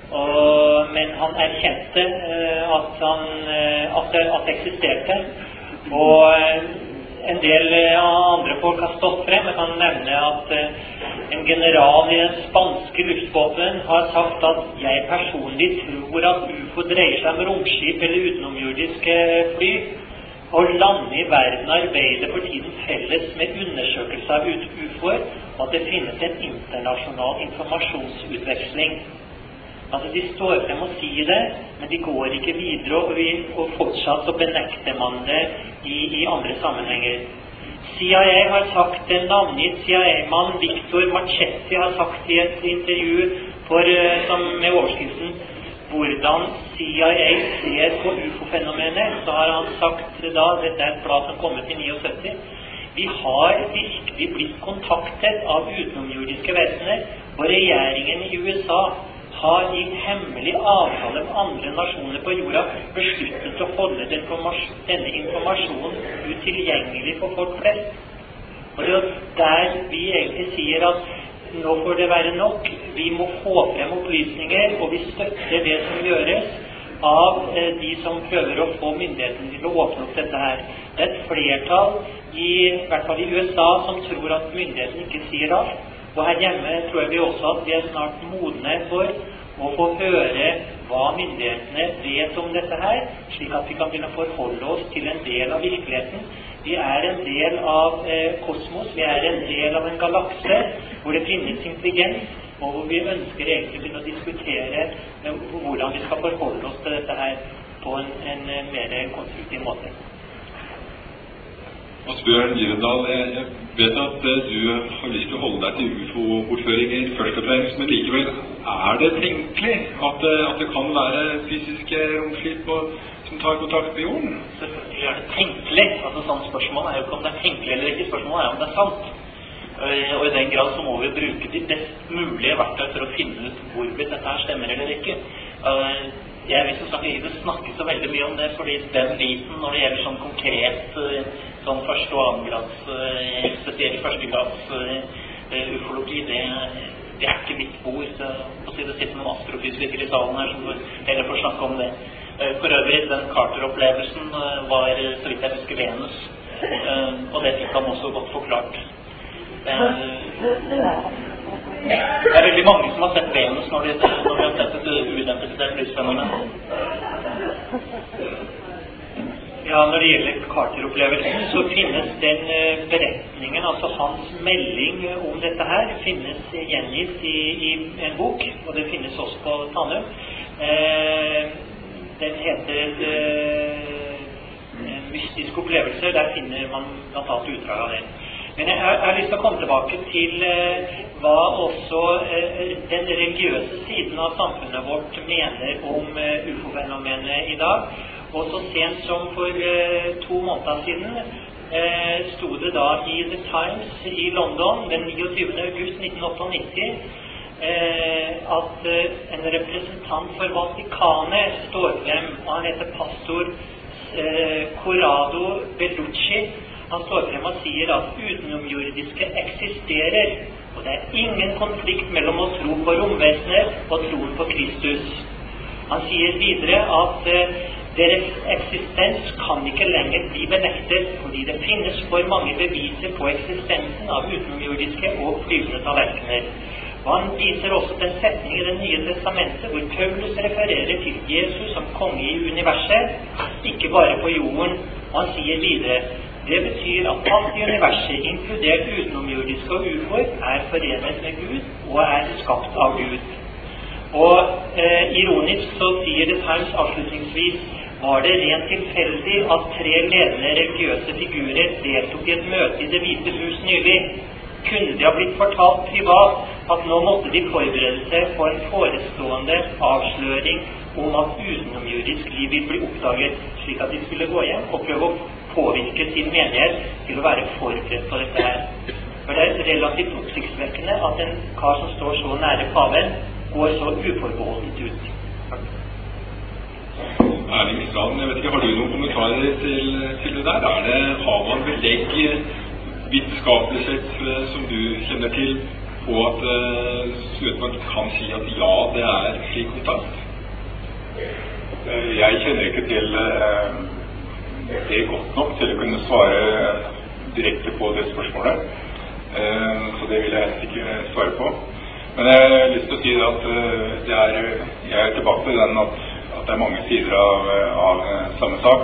Og, men han erkjente uh, at, han, uh, at, det, at det eksisterte, og uh, en del uh, andre folk har stått frem. Jeg kan nevne at uh, en general i den spanske luftbåten har sagt at jeg personlig tror at U F O dreier seg om romskip eller utenomjordiske fly, og landet i verden arbeider for tiden felles med undersøkelse av U F O-er, og at det finnes en internasjonal informasjonsutveksling. Altså, de står frem og sier det, men de går ikke videre, og, vi, og fortsatt så benekter man det i, i andre sammenhenger. C I A har sagt, en navngitt C I A-mann, Victor Marchetti, har sagt i et intervju for, som, med overskriften hvordan C I A ser på U F O-fenomenet, så har han sagt da, dette er et blad som kom ut i syttini, vi har virkelig blitt kontaktet av utenomjordiske vesener, og regjeringen i U S A har i hemmelig avtale med andre nasjoner på jorda besluttet å holde den informasjon, denne informasjonen utilgjengelig for folk flest. Og det er der vi egentlig sier at nå får det være nok, vi må få frem opplysninger, og vi støtter det som gjøres av eh, de som prøver å få myndigheten til å åpne opp dette her. Det er et flertall, i, i hvert fall i U S A, som tror at myndigheten ikke sier alt. Og her hjemme tror jeg vi også at vi er snart modne for å få høre hva myndighetene vet om dette her, slik at vi kan begynne å forholde oss til en del av virkeligheten. Vi er en del av eh, kosmos, vi er en del av en galakse hvor det finnes intelligens, og hvor vi ønsker egentlig å begynne å diskutere eh, hvordan vi skal forholde oss til dette her på en, en, en mer konstruktiv måte.
Asbjørn Gyvendal, jeg, jeg vet at uh, du har lyst til å holde deg til U F O-bortføringer først og fremst, men likevel er det tenkelig at, uh, at det kan være fysiske romskip som tar kontakt med jorden?
Selvfølgelig er det tenkelig. Altså, sånn spørsmål er jo ikke om det er tenkelig eller ikke, spørsmålet er om det er sant. Uh, og i den grad så må vi bruke de best mulige verktøy for å finne ut hvorvidt dette her stemmer eller ikke. Uh, Jeg vil som sagt ikke snakke så veldig mye om det, fordi den biten når det gjelder sånn konkret sånn første og annengrads, spesielt førstegrads ufologi, det, det er ikke mitt bord. Så på siden sitter noen astrofysikere i salen her som heller får snakke om det. For øvrig, den Carter-opplevelsen var, så vidt jeg husker, Venus, og det fikk han også godt forklart. Det er veldig mange som har sett Venus når de, når de har sett et uidentifisert lysfenomen. Ja, når det gjelder Carter-opplevelsen, så finnes den uh, beretningen, altså hans melding om dette her, finnes gjengitt i, i en bok, og det finnes også på Tanum. Uh, den heter uh, Mystiske opplevelser, der finner man blant annet utdrag av den. Men jeg har, jeg har lyst til å komme tilbake til uh, hva også uh, den religiøse siden av samfunnet vårt mener om uh, U F O-fenomenet i dag. Og så sent som for eh, to måneder siden eh, stod det da i The Times i London den niogtyvende august nitten nittiåtte eh, at eh, en representant for Vatikanet står frem, og han heter pastor eh, Corrado Bellucci. Han står frem og sier at utenomjordiske eksisterer, og det er ingen konflikt mellom å tro på romvesener og troen på Kristus. Han sier videre at eh, deres eksistens kan ikke lenger bli benektet, fordi det finnes for mange beviser på eksistensen av utenomjordiske og flyvende tallerkener. Og han viser også den setning i Det nye testamentet hvor Paulus refererer til Jesus som konge i universet, ikke bare på jorden. Og han sier videre, det betyr at alt i universet, inkludert utenomjordiske og ufor, er forenet med Gud og er skapt av Gud. Og eh, ironisk så sier The Times avslutningsvis, var det rent tilfeldig at tre ledende religiøse figurer deltok i et møte i Det hvite hus nylig. Kunne de ha blitt fortalt privat at nå måtte de forberede seg på en forestående avsløring om at utenomjordisk liv vil bli oppdaget, slik at de skulle gå hjem og prøve å påvirke sin menighet til å være forberedt på dette her. For det er relativt oppsiktsvekkende at en kar som står så nære paven, går så uforbeholdet ut.
Erling Strand, jeg vet ikke, har du noen kommentarer til, til det der? Er det, har man belegg vitenskapelig sett som du kjenner til på at uh, man kan si at ja, det er slik kontakt?
Jeg kjenner ikke til uh, det godt nok til å kunne svare direkte på det spørsmålet, uh, så det vil jeg ikke svare på. Men jeg har lyst til å si at uh, det er, jeg er tilbake til den at at det er mange sider av, av samme sak,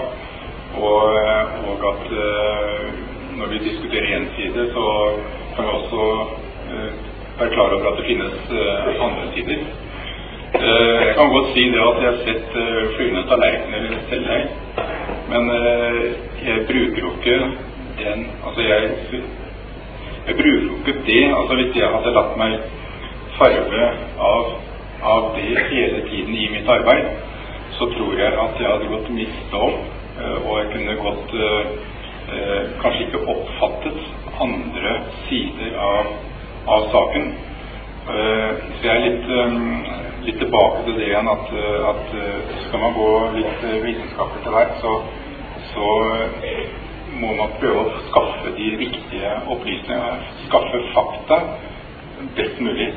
og, og at uh, når vi diskuterer en side, så kan vi også uh, være klar over at det finnes uh, andre sider. Uh, jeg kan godt si det at jeg har sett uh, flyvende tallerkener selv her, men uh, jeg bruker jo ikke den, altså jeg, jeg bruker jo ikke det, altså hvis jeg hadde latt meg farve av, av det hele tiden i mitt arbeid, så tror jeg at jeg hadde gått miste om, og jeg kunne gått eh, kanskje ikke oppfattet andre sider av, av saken. Eh, så jeg er litt, um, litt tilbake til det igjen, at, at skal man gå litt vitenskapelig til hvert, så, så må man prøve å skaffe de riktige opplysningene, skaffe fakta best mulig,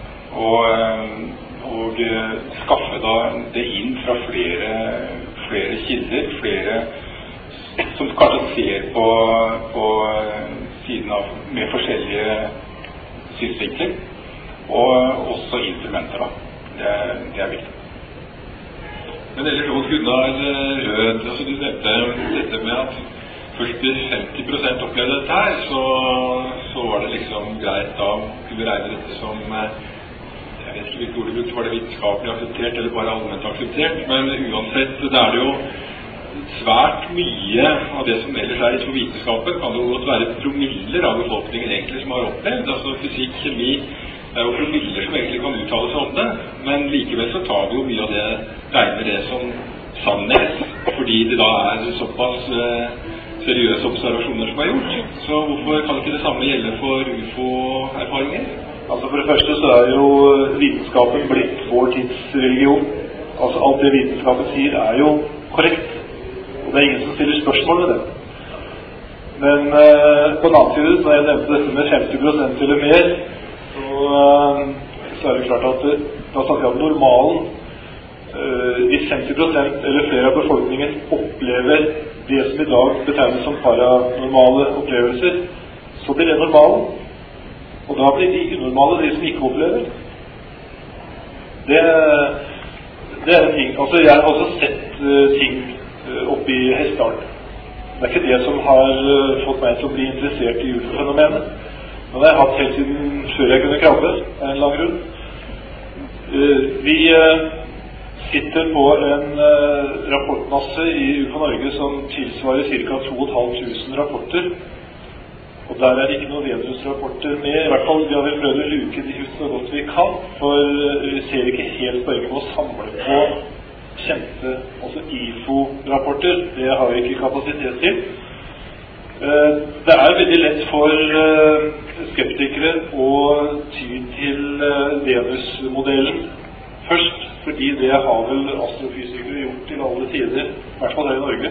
og og uh, skaffe da det inn fra flere, flere kilder, flere som kanskje ser på, på siden av med forskjellige synsvinkler, og også instrumenter da. Det er, det er viktig.
Men ellers også Gunnar Rød, altså du nevnte dette med at først til femti prosent opplevde dette her, så, så var det liksom greit da kunne regne dette som jeg vet ikke hvilke ord det brukte, var det vitenskapelig akseptert eller bare allment akseptert, men uansett, det er det jo svært mye av det som ellers er i vitenskapen, kan det jo godt være promiller av befolkningen egentlig som har opplevd, altså fysikk, kjemi, det er jo promiller som egentlig kan uttale seg om det, men likevel så tar vi jo mye av det, regner det som sannhet, fordi det da er såpass eh, seriøse observasjoner som er gjort, så hvorfor kan ikke det samme gjelde for U F O-erfaringer?
Altså for det første så er jo vitenskapen blitt vår tids religion. Altså alt det vitenskapen sier er jo korrekt. Og det er ingen som stiller spørsmål ved det. Men eh, på den annen side, når jeg nevnte dette med femti prosent eller mer, så, eh, så er det klart at det, da snakker jeg om normalen. Eh, hvis femti prosent eller flere av befolkningen opplever det som i dag betegnes som paranormale opplevelser, så blir det normalen. Og da blir de unormale de som ikke opplever. Det, det er en ting. Altså, jeg har også sett uh, ting uh, oppe i Hessdalen. Det er ikke det som har uh, fått meg til å bli interessert i U F O-fenomenet. Men det har jeg hatt helt siden før jeg kunne krabbe, en lang grunn. Uh, vi uh, sitter på en uh, rapportmasse i U F O Norge som tilsvarer ca. to og et halvt tusen rapporter. Og der er det ikke noen Venus-rapporter med. I hvert fall, vi har vel prøvd å luke de ut så godt vi kan, for vi ser ikke helt poenget med å samle på kjente, altså I F O-rapporter. Det har vi ikke kapasitet til. Det er veldig lett for skeptikere å ty til Venus-modellen først, fordi det har vel astrofysikere gjort til alle tider, i hvert fall her i Norge.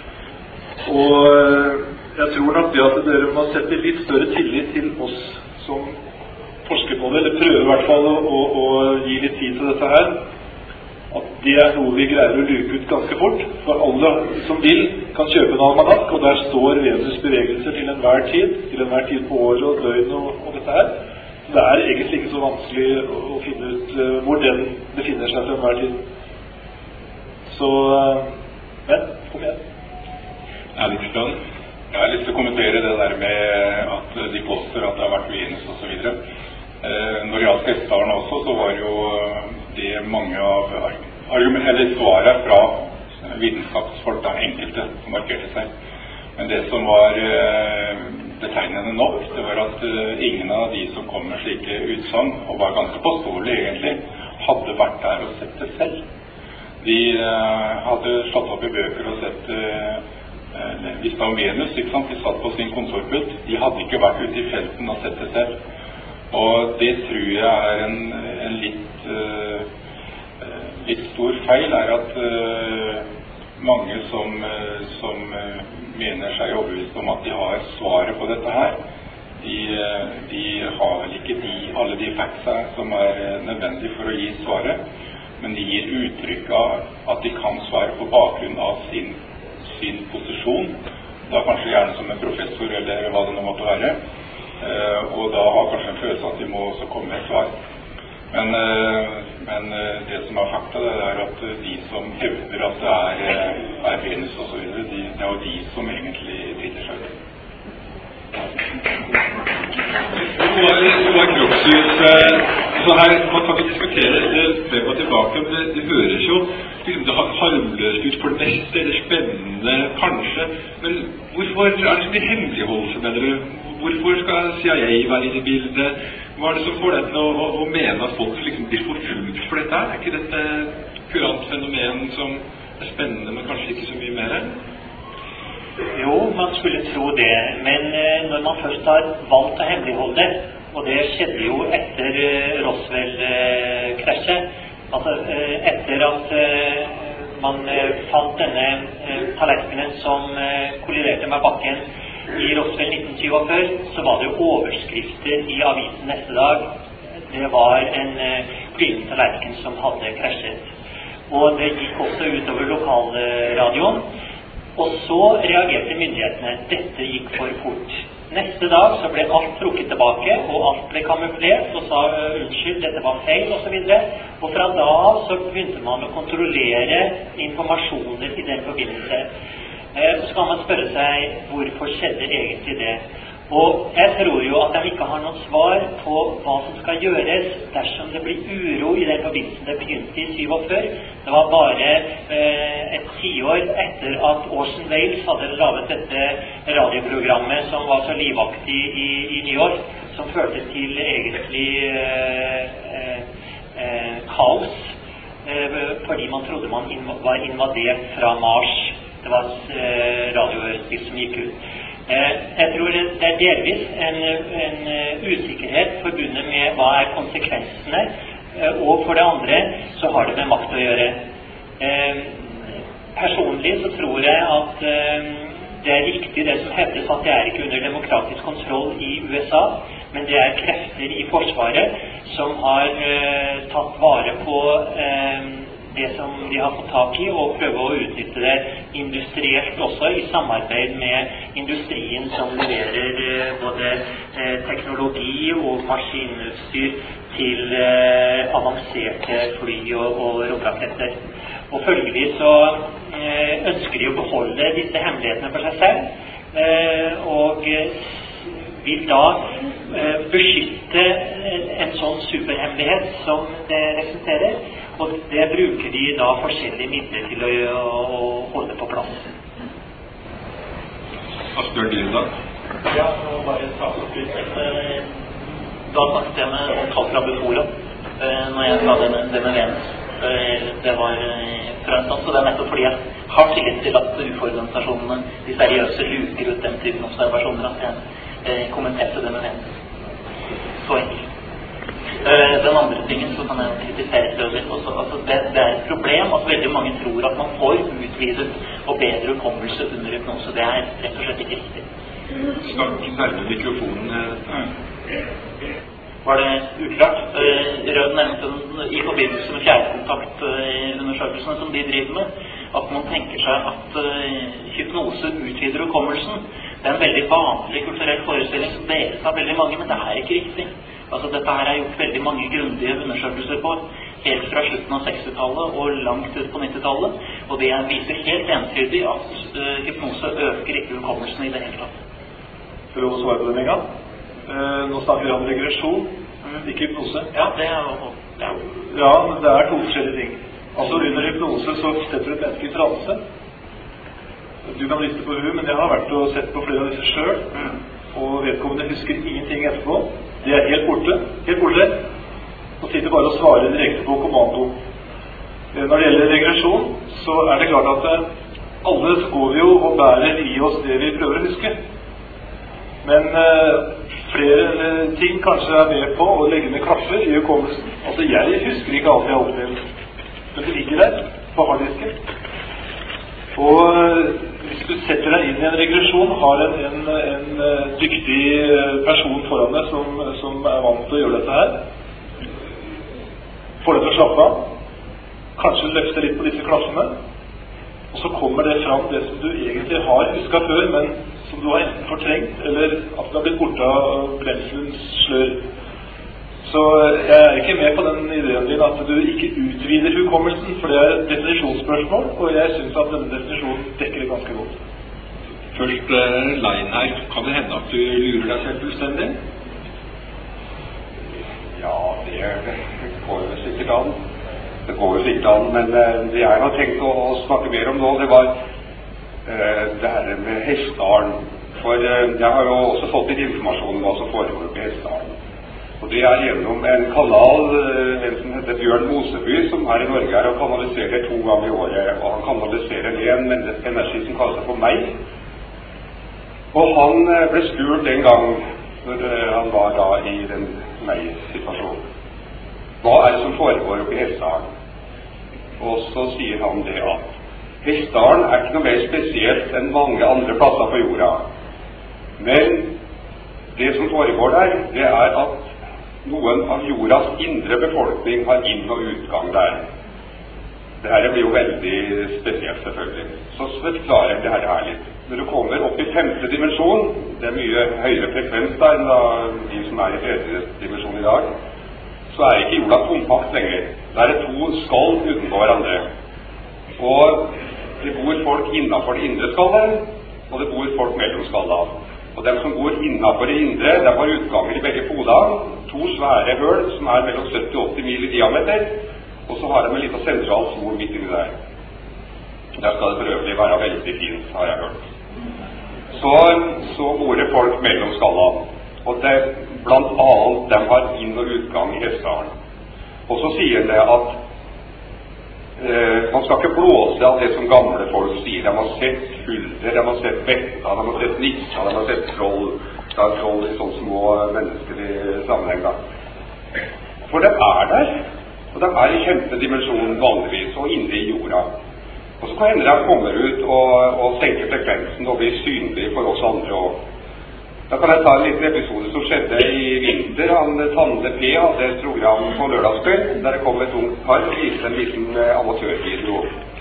Og jeg tror nok det at dere må sette litt større tillit til oss som forsker på det, eller prøver i hvert fall å, å, å gi litt tid til dette her, at det er noe vi greier å luke ut ganske fort. For alle som vil kan kjøpe en almanakk, og der står Venus bevegelser til enhver tid, til enhver tid på året og døgn og, og dette her. Så det er egentlig ikke så vanskelig å, å finne ut uh, hvor den befinner seg til enhver tid. Så, uh, men, kom igjen.
Erlingsson. Jeg har lyst til å kommentere det der med at de påstår at det har vært Venus og så videre. Eh, når det gjaldt Hessdalen også, så var jo det mange av argument, eller svaret fra vitenskapsfolk, da, enkelte, som markerte seg. Men det som var eh, betegnende nok, det var at eh, ingen av de som kom med slike utsagn, og var ganske påståelige egentlig, hadde vært der og sett det selv. De eh, hadde slått opp i bøker og sett eh, visste om Venus, ikke sant? De satt på sin kontorpult. De hadde ikke vært ute i felten og sett det selv. Og det tror jeg er en, en litt, uh, litt stor feil, er at uh, mange som, uh, som uh, mener seg overbevist om at de har svaret på dette her, de, uh, de har vel ikke de, alle de factsa som er uh, nødvendige for å gi svaret, men de gir uttrykk av at de kan svare på bakgrunn av sin sin posisjon, da kanskje gjerne som en professor eller hva det nå måtte være, eh, og da har kanskje en følelse at de må også komme med et svar. Men, eh, men det som er fakta, det er at de som hevder at det er, er Venus og så videre, de, det er jo de som egentlig driter seg ut. Det var, det var kroppshus, så her man kan vi diskutere det frem og tilbake, men det, det høres jo det har harmløst ut for det meste, eller spennende, kanskje, men hvorfor er det så mye hemmeligholdelse, mener du? Hvorfor skal C I A være i bildet? Hva er det som får deg til å, å, å mene at folk liksom blir forfulgt for dette? Er ikke dette kurant fenomen som er spennende, men kanskje ikke så mye mer?
Jo, man skulle tro det, men eh, når man først har valgt å hemmeligholde det, og det skjedde jo etter eh, Roswell-krasjet, altså eh, etter at eh, man eh, fant denne eh, tallerkenen som eh, kolliderte med bakken i Roswell nitten tjueåtte, så var det jo overskrifter i avisen neste dag. Det var en eh, flyvende tallerken som hadde krasjet. Og det gikk også utover lokalradioen. Og så reagerte myndighetene. Dette gikk for fort. Neste dag så ble alt trukket tilbake, og alt ble kamuflert, og sa unnskyld, dette var feil, og så videre. Og fra da av så begynte man å kontrollere informasjoner i den forbindelse. Eh, så kan man spørre seg, hvorfor skjedde egentlig det? Og jeg tror jo at de ikke har noen svar på hva som skal gjøres dersom det blir uro i den forbindelsen. Det begynte i syvogfyrre. Det var bare eh, et tiår etter at Orson Welles hadde laget dette radioprogrammet som var så livaktig i, i New York, som førte til egentlig eh, eh, kaos, eh, fordi man trodde man inv- var invadert fra Mars. Det var et eh, radiospill som gikk ut. Jeg tror det er delvis en, en usikkerhet forbundet med hva er konsekvensene, og for det andre så har det med makt å gjøre. Personlig så tror jeg at det er riktig det som hevdes at det er ikke under demokratisk kontroll i U S A, men det er krefter i forsvaret som har tatt vare på det som de har fått tak i, og prøve å utnytte det industrielt også, i samarbeid med industrien som leverer både eh, teknologi og maskinutstyr til eh, avanserte fly og, og romraketter. Og følgelig så eh, ønsker de å beholde disse hemmelighetene for seg selv, eh, og vil da eh, beskytte en sånn superhemmelighet som det representerer, og det bruker de da forskjellige midler til å, å holde på plass.
Asbjørn Dyrendal?
Ja, og bare ta opp litt. Da snakket jeg med om tall fra Bufora, når jeg sa det med, det med Venus. Det var fra en sånn, så det er nettopp fordi jeg har tillit til at U F O-organisasjonene, de seriøse, luker ut den typen observasjoner, at jeg eh, kommenterte det med Venus. Så enkelt. Uh, den andre tingen så kan jeg kritisere det litt også, altså det, det er et problem at veldig mange tror at man får utvidet og bedre hukommelse under hypnose. Det er rett og slett ikke riktig.
Snakk nærmere mikrofonen.
Var det uklart? Uh, Rød nevnte i forbindelse med fjerdekontaktundersøkelsene som de driver med, at man tenker seg at uh, hypnose utvider hukommelsen. Det er en veldig vanlig kulturell forestilling som deles av veldig mange, men det er ikke riktig. Altså dette her er gjort veldig mange grundige undersøkelser på, helt fra slutten av sekstitallet og langt ut på nittitallet, og det viser helt entydig at uh, hypnose øker ikke hukommelsen i det hele tatt.
For å svare på den en gang, uh, nå snakker vi om regresjon, mm. ikke hypnose.
Ja, det er jo... Ja.
ja, men det er to forskjellige ting. Altså under hypnose så setter du et menneske i transe. Du kan riste på huet, men jeg har vært og sett på flere av disse selv, mm. og vedkommende husker ingenting etterpå. Det er helt borte, helt borte, og sitter bare og svarer direkte på kommando. Når det gjelder regresjon, så er det klart at alle går vi jo og bærer i oss det vi prøver å huske. Men uh, flere ting kanskje er med på å legge med klaffer i hukommelsen. Altså jeg husker ikke alt jeg har opplevd, men det ligger der på harddisken. Og uh, hvis du setter deg inn i en regresjon, har en, en, en uh, dyktig person foran deg som, som er vant til å gjøre dette her, får deg til å slappe av, kanskje løfte litt på disse klaffene, og så kommer det fram det som du egentlig har husket før, men som du har enten fortrengt, eller at det har blitt borte av brenselens slør. Så jeg er ikke med på den ideen din at du ikke utvider hukommelsen, for det er et definisjonsspørsmål, og jeg synes at denne definisjonen dekker det ganske godt.
Først, uh, Lein her, kan det hende at du lurer deg selv fullstendig?
Ja, det går jo sikkert an. Det går jo sikkert an, men uh, det jeg har tenkt å, å snakke mer om nå, det var uh, det her med Hessdalen. For uh, jeg har jo også fått litt informasjon om hva som foregår på Hessdalen. Og det er gjennom en kanal, en som heter Bjørn Moseby, som er i Norge her og kanaliserer to ganger i året. Og han kanaliserer en energi som kaller seg for meg. Og han ble spurt en gang, når han var da i den meg-situasjonen, hva er det som foregår oppe i Hessdalen? Og så sier han det at Hessdalen er ikke noe mer spesielt enn mange andre plasser på jorda. Men det som foregår der, det er at noen av jordas indre befolkning har inn- og utgang der. Dette blir jo veldig spesielt selvfølgelig. Så forklarer jeg det her litt. Når du kommer opp i femte dimensjon, det er mye høyere frekvens der enn da de som er i tredje dimensjon i dag, så er ikke jorda kompakt lenger. Der er to skall utenpå hverandre. Og det bor folk innenfor det indre skallet, og det bor folk mellom skallene. Og dem som bor innenfor det indre, de har utganger i begge podene, to svære høl som er mellom sytti til åtti mil i diameter, og så har de en liten sentral sol midt inni der. Der skal det for øvrig være veldig fint, har jeg hørt. Så, så bor det folk mellom skallene, og det, blant annet de har inn- og utgang i Hessdalen. Og så sier det at Eh, man skal ikke blåse av det som gamle folk sier. De har sett hulder, de har sett vekta, de har sett nisser, de har sett troll. Det er troll i sånne små mennesker i sammenheng da. For de er der, og de er i kjempedimensjonen vanligvis, og inne i jorda. Og så kan hende de kommer ut og, og senker frekvensen og blir synlige for oss andre også. Da kan jeg ta en liten episode som skjedde i vinter. Han Tande P hadde et program på lørdagskveld, der det kom et ungt par og viste en liten eh, amatørvideo.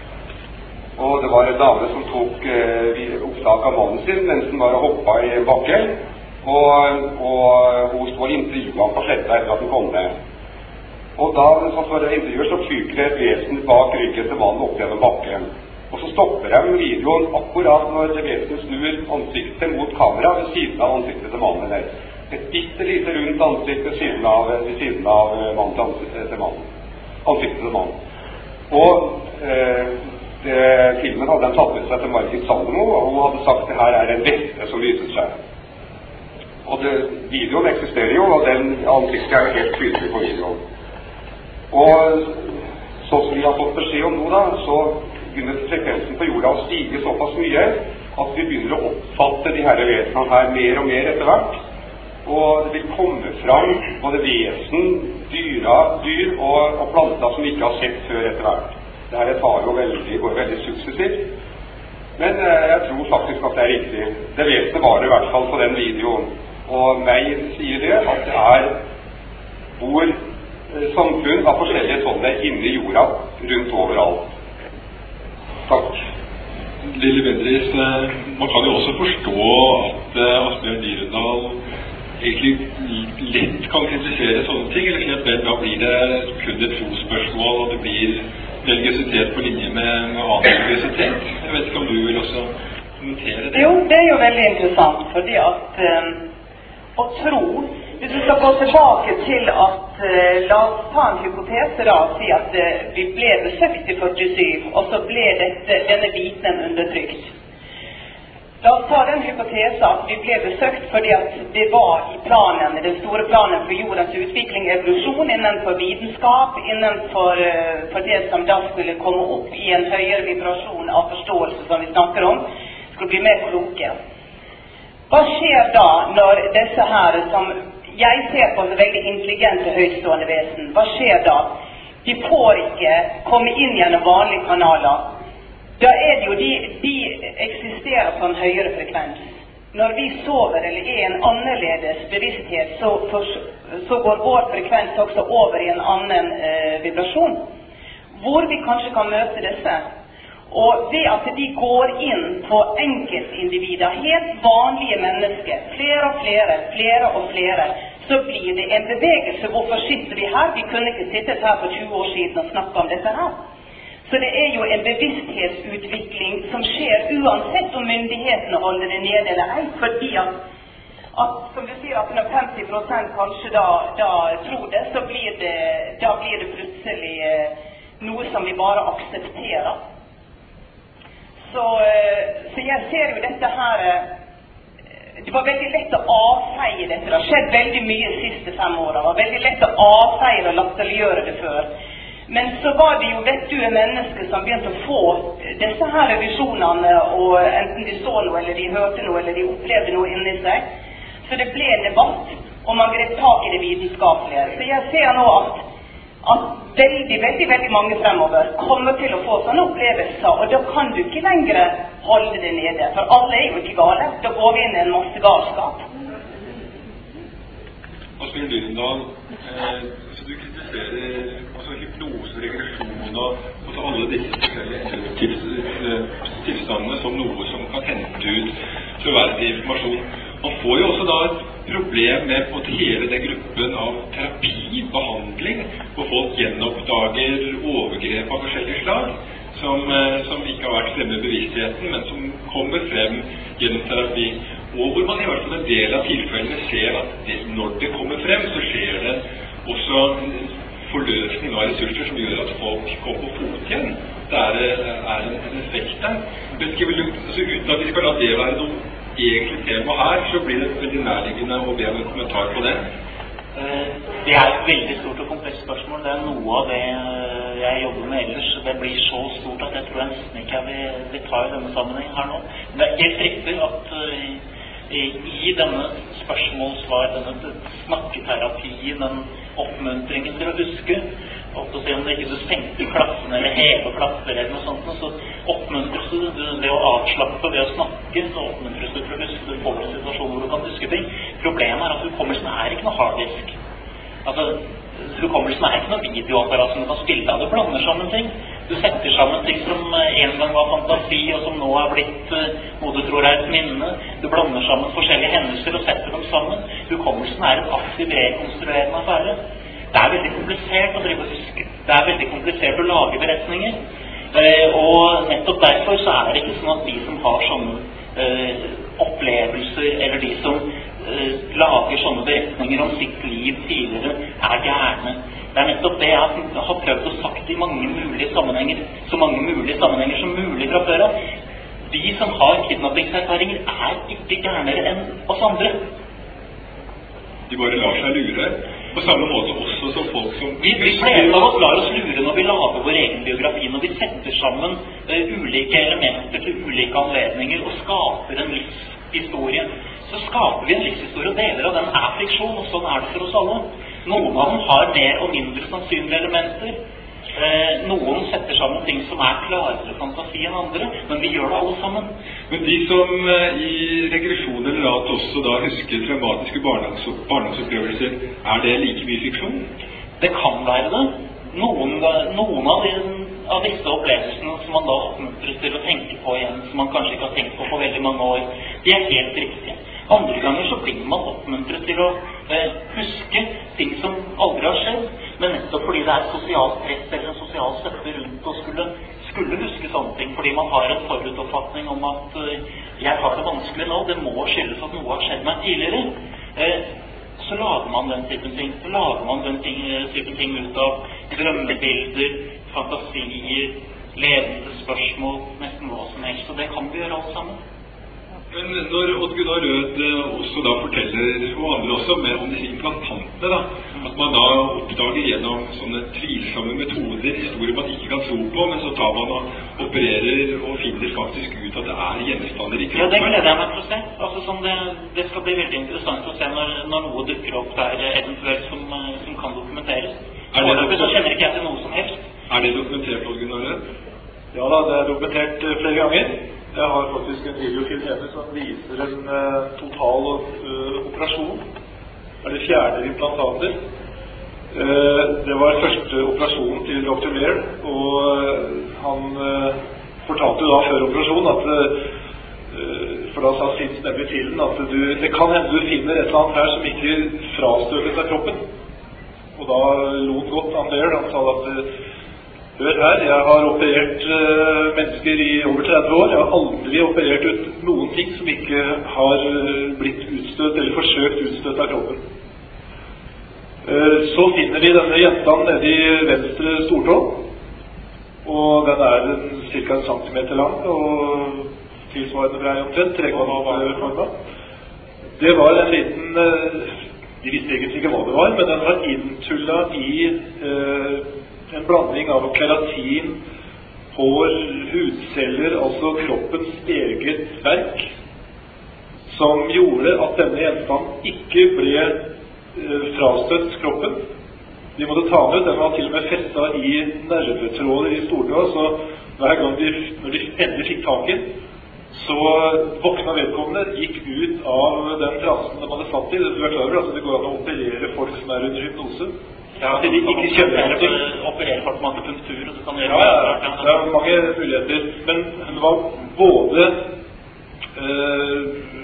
Og det var en dame som tok eh, opptak av mannen sin mens han var og hoppet i bakken. og, og hun står intervjuet på sletta etter at hun kom ned. Og da, så for intervjuet, så fyker det et vesen bak ryggen til mannen opp gjennom bakken. Og så stopper de videoen akkurat når det vesen snur ansiktet mot kamera ved siden av ansiktet til mannen. Et bitte lite rundt ansikt ved siden av, ved siden av mannen til ansiktet til mannen. Ansiktet til mannen. Og eh, det, filmen hadde han tatt med seg til Margit Sandemo, og hun hadde sagt det her er en veste som viser seg. Og det, videoen eksisterer jo, og den ansiktet er helt tydelig på videoen. Og så som vi har fått beskjed om nå da, så begynner frekvensen på jorda å stige såpass mye at vi begynner å oppfatte de her vesenene her mer og mer etter hvert. Og det vil komme fram både vesen, dyra, dyr og, og planter som vi ikke har sett før etter hvert. Dette tar jo veldig, går veldig suksessivt. Men eh, jeg tror faktisk at det er riktig. Det vesenet var det i hvert fall på den videoen. Og meg sier det at det er bor eh, samfunn av forskjellige sånne inne i jorda rundt overalt. Takk.
Lille Bendriss, man kan jo også forstå at uh, Asbjørn Dyrendal egentlig lett kan kritisere sånne ting, eller at da blir det kun et trosspørsmål, og det blir religiøsitet på linje med, med annen religiøsitet. Jeg vet ikke om du vil også kommentere det?
Jo, det er jo veldig interessant, fordi at um, å tro, hvis du skal gå tilbake til at uh, la oss ta en hypotese da, og si at uh, vi ble besøkt i førtisju, og så ble dette, denne viten undertrykt. La oss ta den hypotese at vi ble besøkt fordi at det var i planen, den store planen for jordens utvikling, evolusjon, innenfor vitenskap, innenfor uh, for det som da skulle komme opp i en høyere vibrasjon av forståelse som vi snakker om, skulle bli mer kloke. Hva skjer da når disse her som jeg ser på som veldig intelligente, høytstående vesen, hva skjer da? De får ikke komme inn gjennom vanlige kanaler. Da er det jo, de, de eksisterer på en høyere frekvens. Når vi sover eller er en annerledes bevissthet, så, for, så går vår frekvens også over i en annen eh, vibrasjon, hvor vi kanskje kan møte disse. Og ved at de går inn på enkeltindivider, helt vanlige mennesker, flere og flere, flere og flere, så blir det en bevegelse. Hvorfor sitter vi her? Vi kunne ikke sittet her for tjue år siden og snakke om dette her. Så det er jo en bevissthetsutvikling som skjer uansett om myndighetene holder det nede eller ei, fordi at, at som du sier, at når femti prosent kanskje da, da tror det, så blir det, da blir det plutselig eh, noe som vi bare aksepterer. Så, så jeg ser jo dette her, det var veldig lett å avfeie dette, det har skjedd veldig mye de siste fem årene, det var veldig lett å avfeie og latterliggjøre det før. Men så var det jo vettue mennesker som begynte å få disse her visjonene, og enten de så noe, eller de hørte noe, eller de opplevde noe inni seg. Så det ble debatt, og man grep tak i det vitenskapelige. Så jeg ser nå at at veldig, veldig, veldig mange fremover kommer til å få sånne opplevelser, og da kan du ikke lenger holde det nede, for alle er jo ikke gale. Da går vi inn i en masse galskap.
Asbjørn Dyrendal, eh, så du kritiserer altså hypnose, regresjon og altså alle disse forskjellige tilstandene som noe som kan hente ut troverdig informasjon. Man får jo også da et problem med på hele den gruppen av terapi, behandling, hvor folk gjenoppdager overgrep av forskjellige slag, som, som ikke har vært fremme i bevisstheten, men som kommer frem gjennom terapi. Og hvor man i hvert fall en del av tilfellene ser at det, når det kommer frem, så skjer det også forløsning av ressurser som gjør at folk kommer på fot igjen. Det er, er en, en effekt der. Men ikke, altså, uten at vi skal la det være noe egentlig tema her, så blir det veldig nærliggende å be om en kommentar på det.
Det er et veldig stort og komplekst spørsmål. Det er noe av det jeg jobber med ellers. Det blir så stort at jeg tror jeg nesten ikke jeg vil, vil ta i denne sammenhengen her nå. Men det er helt riktig at uh, i denne spørsmålsvar, denne snakketerapien, den oppmuntringen til å huske, og så se om det ikke du senker klassen eller hever klasser eller noe sånt, så oppmuntres du ved å avslappe, ved å snakke, så oppmuntres du til å huske, du får en situasjon hvor du kan huske ting. Problemet er at hukommelsen er ikke noe harddisk. Altså, hukommelsen er ikke noe videoapparat som du kan spille av, du blander sammen ting. Du setter sammen ting som en gang var fantasi, og som nå er blitt noe du tror er et minne. Du blander sammen forskjellige hendelser og setter dem sammen. Hukommelsen er en aktiv rekonstruerende affære. Det er veldig komplisert å drive og huske. Det er veldig komplisert å lage beretninger. Eh, og nettopp derfor så er det ikke sånn at de som har sånne eh, opplevelser, eller de som eh, lager sånne beretninger om sitt liv tidligere, er gærne. Det er nettopp det jeg har prøvd å sagt i mange mulige sammenhenger, så mange mulige sammenhenger som mulig fra før av. De som har kidnappingserfaringer er ikke gærnere enn oss andre.
De bare lar seg lure, på samme måte også som folk som...
Vi, vi fleste av oss lar oss lure når vi lager vår egen biografi, når vi setter sammen uh, ulike elementer til ulike anledninger og skaper en livshistorie. Så skaper vi en livshistorie, og deler av den er friksjon, og sånn er det for oss alle. Noen av dem har mer og mindre sannsynlige elementer. Eh, noen setter sammen ting som er klarere fantasi enn andre, men vi gjør det alle sammen.
Men de som eh, i regresjon eller rat også da husker traumatiske barndomsopplevelser, er det like mye fiksjon?
Det kan være det. Noen, noen av, de, av disse opplevelsene som man da oppmuntrer til å tenke på igjen, som man kanskje ikke har tenkt på på veldig mange år, de er helt riktige. Andre ganger så blir man oppmuntret til å eh, huske ting som aldri har skjedd, men nettopp fordi det er sosialt press eller en sosial støtte rundt å skulle, skulle huske sånne ting, fordi man har en forutoppfatning om at eh, jeg har det vanskelig nå, det må skyldes at noe har skjedd meg tidligere. Eh, så lager man den typen ting, så lager man den ting, typen ting ut av drømmebilder, fantasier, ledende spørsmål, nesten hva som helst, så det kan vi gjøre alle sammen.
Men når Odd Gunnar Rød også da forteller, og andre også, mer om disse implantantene da, at man da oppdager gjennom sånne tvilsomme metoder, historier man ikke kan tro på, men så tar man og opererer og finner faktisk ut at det er gjenstander i kroppen.
Ja, det gleder jeg meg til å se. Altså, sånn det, det skal bli veldig interessant å se når, når noe dukker opp der eventuelt som, som kan dokumenteres. Og så kjenner ikke jeg til noe som helst.
Er det dokumentert, Odd Gunnar Rød?
Ja da, det er dokumentert flere ganger. Jeg har faktisk en videofilm hjemme som viser en uh, total uh, operasjon. Det er det fjerde implantater. Uh, det var første operasjonen til doktor Lear, og uh, han uh, fortalte da før operasjonen at uh, for da sa Sims nemlig til den at du, det kan hende du finner et eller annet her som ikke frastøtes av kroppen. Og da lot godt han Lear, han sa at uh, hør her, jeg har operert uh, mennesker i over tretti år. Jeg har aldri operert ut noen ting som ikke har uh, blitt utstøtt eller forsøkt utstøtt av kroppen. Uh, så finner de denne gjenstanden nede i venstre stortå. Og den er cirka en centimeter lang og tilsvarende brei omtrent, trekantformet. Det var en liten, uh, de visste egentlig ikke hva det var, men den var inntullet i uh, en blanding av keratin, hår, hudceller, altså kroppens eget verk, som gjorde at denne gjenstanden ikke ble eh, frastøtt kroppen. De måtte ta med, den var til og med festet i nervetråder i stortå, så hver gang de, når de endelig fikk tak i, så våkna vedkommende, gikk ut av den transen de hadde satt i. Du er klar over at det går an å operere folk som er under hypnose.
Ja,
de ikke kjenner til.
Opererer folk med akupunktur, og du kan gjøre
ja, ja, ja, det er mange muligheter. Men det var både øh,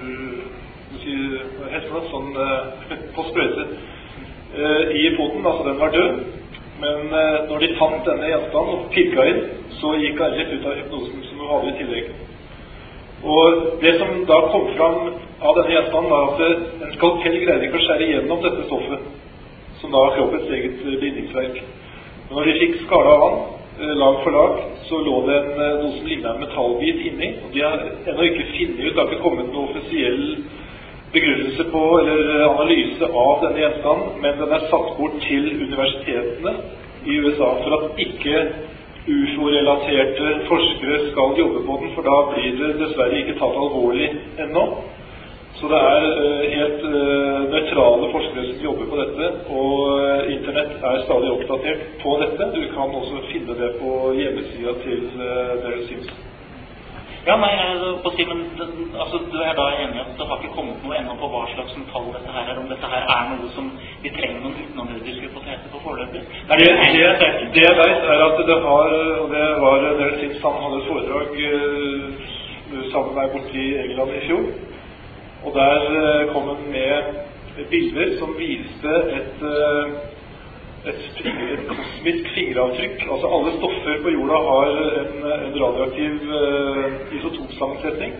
hva heter det, sånn øh, på sprøyte øh, i foten, altså den var død. Men øh, når de fant denne gjenstanden og pirket inn, så gikk han rett ut av hypnosen som hun hadde i tillegg. Og det som da kom fram av denne gjenstanden var at en skalpell greide ikke å skjære gjennom dette stoffet, som da var kroppens eget bindingsverk. Men når de fikk skala av han, lag for lag, så lå det en, noe som lignet en metallbit inni, og de har ennå ikke finnet ut, det har ikke kommet noen offisiell begrunnelse på, eller analyse av denne gjenstanden, men den er satt bort til universitetene i U S A, for at ikke U F O-relaterte forskere skal jobbe på den, for da blir det dessverre ikke tatt alvorlig ennå. Så det er uh, helt uh, nøytrale forskere som jobber på dette, og uh, internett er stadig oppdatert på dette. Du kan også finne det på hjemmesida til uh, Daryl Sims.
Ja, nei, altså, på å si, men altså, du er da enig at det har ikke kommet noe enda på hva slags tall dette her er, om dette her er noe som vi trenger noen utenomjordiske hypoteser på foreløpig?
Det, det, det, det jeg vet er at det har, og det var Nell Simpson hadde et foredrag uh, sammen med meg borte i England i fjor, og der uh, kom han med bilder som viste et uh, Et, et kosmisk fingeravtrykk. Altså alle stoffer på jorda har en, en radioaktiv uh, isotopsammensetning,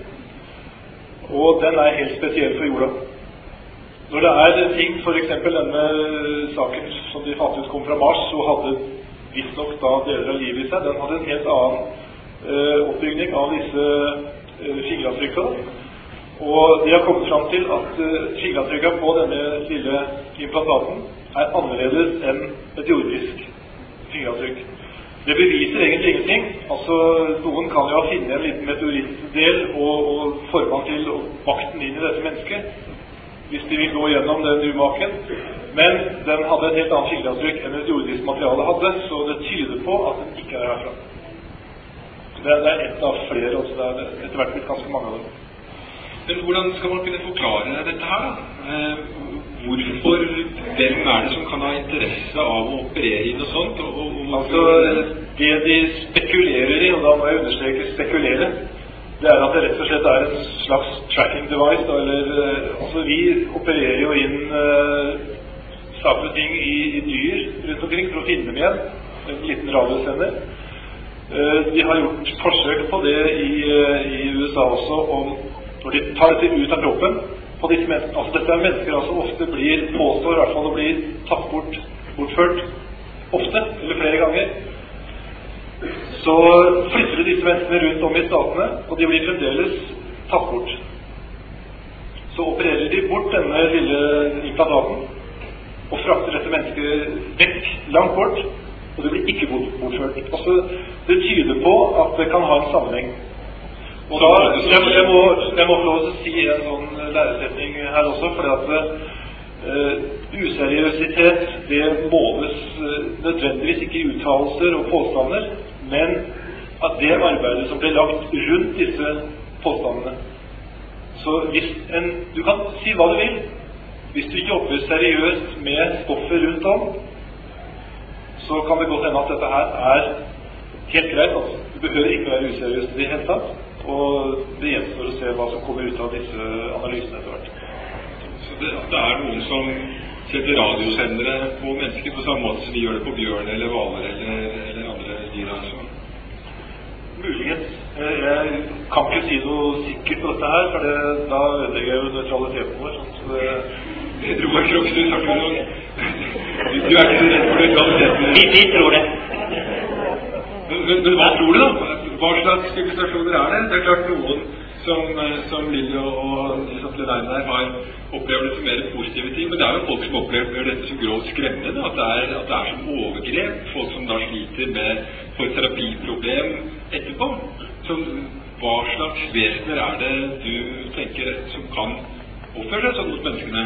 og den er helt spesiell for jorda. Når det er ting, for eksempel denne saken som de fant ut kom fra Mars, så hadde visstnok da deler av livet i seg, den hadde en helt annen uh, oppbygning av disse uh, fingeravtrykkene. Og de har kommet fram til at uh, fingeravtrykkene på denne lille implantaten er annerledes enn et jordisk fingeravtrykk. Det beviser egentlig ingenting. Altså, noen kan jo ha finnet en liten meteorittdel og, og forme den til og bakt den inn i dette mennesket, hvis de vil gå gjennom den urmaken. Men den hadde et helt annet fingeravtrykk enn et jordisk materiale hadde, så det tyder på at den ikke er herfra. Det er, det er ett av flere, også det er etter hvert blitt ganske mange av dem.
Men hvordan skal man kunne forklare dette her da? Eh, hvorfor, hvem er det som kan ha interesse av å operere i noe sånt? Og, og, og,
altså, det de spekulerer i, og da må jeg understreke spekulere, det er at det rett og slett er en slags tracking device, da, eller, altså vi opererer jo inn uh, saker og ting i, i dyr rundt omkring for å finne dem igjen, en liten radiosender. Uh, de har gjort forsøk på det i, uh, i U S A også, om når de tar dette ut av kroppen på disse mennesker, altså dette er mennesker som altså ofte blir påstår, i hvert fall å bli tatt bort, bortført, ofte, eller flere ganger, så flytter de disse menneskene rundt om i statene, og de blir fremdeles tatt bort. Så opererer de bort denne lille implantaten, og frakter dette mennesket vekk, langt bort, og det blir ikke bortført. Altså, det tyder på at det kan ha en sammenheng. Og da, jeg, jeg, må, jeg må få lov til å si en sånn læresetning her også, fordi at uh, useriøsitet, det måles uh, nødvendigvis ikke i uttalelser og påstander, men at det arbeidet som blir lagt rundt disse påstandene. Så hvis en, du kan si hva du vil, hvis du jobber seriøst med stoffet rundt om, så kan det godt hende at dette her er helt greit, altså. Du behøver ikke være useriøst i det hele tatt. Og det gjenstår å se hva som kommer ut av disse analysene etter hvert.
Så det, det er noen som setter radiosendere på mennesker på samme måte som vi gjør det på bjørn eller valer eller, eller andre dyr altså.
Muligens. Jeg kan ikke si noe sikkert på dette her, for det, da ødelegger jeg jo neutraliteten vår. Sånn, så det...
Jeg tror ikke Roks, du snakker noe. Du, du er ikke så redd for neutraliteten.
Vi, vi tror det.
Men, men, men hva tror du da? Hva slags sivilisasjoner er det? Det er klart noen som, som Lille og Isabel Einar har opplevd det som mer positive ting, men det er jo folk som opplever dette som grovt skremmende, at det er, at det er som overgrep, folk som da sliter med for terapiproblem etterpå. Så hva slags vesener er det du tenker som kan oppføre seg sånn hos menneskene?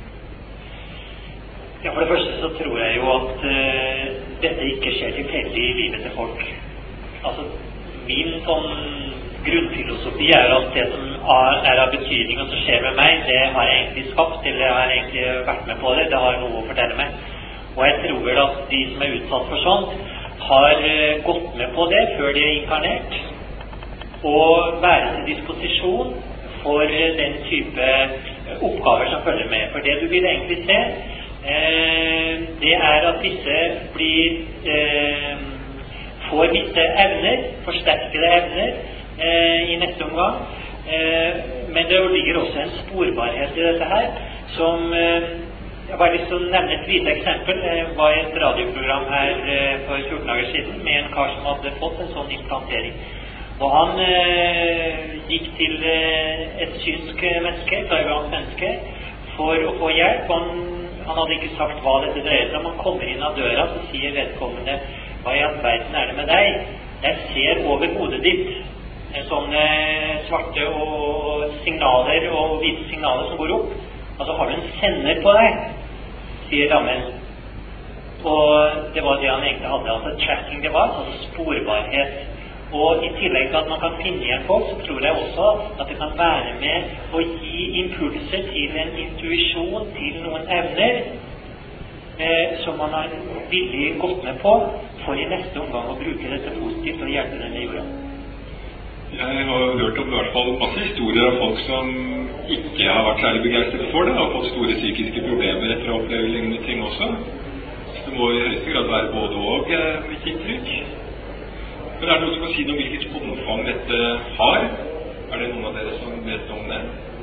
Ja, for det første så tror jeg jo at uh, dette ikke skjer tilfeldig i livet til folk. Altså, min sånn grunnfilosofi er at det som er av betydning og som skjer med meg, det har jeg egentlig skapt, eller jeg har egentlig vært med på det, det har noe å fortelle meg. Og jeg tror vel at de som er utsatt for sånt, har uh, gått med på det før de er inkarnert, og være til disposisjon for uh, den type uh, oppgaver som følger med. For det du vil egentlig se, uh, det er at disse blir... Uh, får visse evner, forsterkede evner eh, i neste omgang. Eh, men det ligger også en sporbarhet i dette her, som eh, jeg bare lyst til å nevne et lite eksempel. Jeg var i et radioprogram her eh, for fjorten dager siden med en kar som hadde fått en sånn implantering. Og han eh, gikk til eh, et synsk menneske, klaviant menneske, for å få hjelp. Han, han hadde ikke sagt hva dette dreier seg om. Han kommer inn av døra, så sier vedkommende: hva i all verden er det med deg? Jeg ser over hodet ditt sånne svarte og signaler og hvite signaler som går opp. Altså, har du en sender på deg? Sier damen. Og det var det han egentlig hadde, altså tracking device, altså sporbarhet. Og i tillegg til at man kan finne igjen folk, så tror jeg også at det kan være med å gi impulser til en intuisjon, til noen evner, eh, som man har villig gått med på, for i neste omgang å bruke dette positivt og hjelpe den i jorda.
Jeg har hørt om i hvert fall masse historier av folk som ikke har vært særlig begeistret for det, og har fått store psykiske problemer etter å oppleve lignende ting også. Så det må i høyeste grad være både og, mitt inntrykk. Men er det noen som kan si noe om hvilket omfang dette har? Er det noen av dere som vet om det?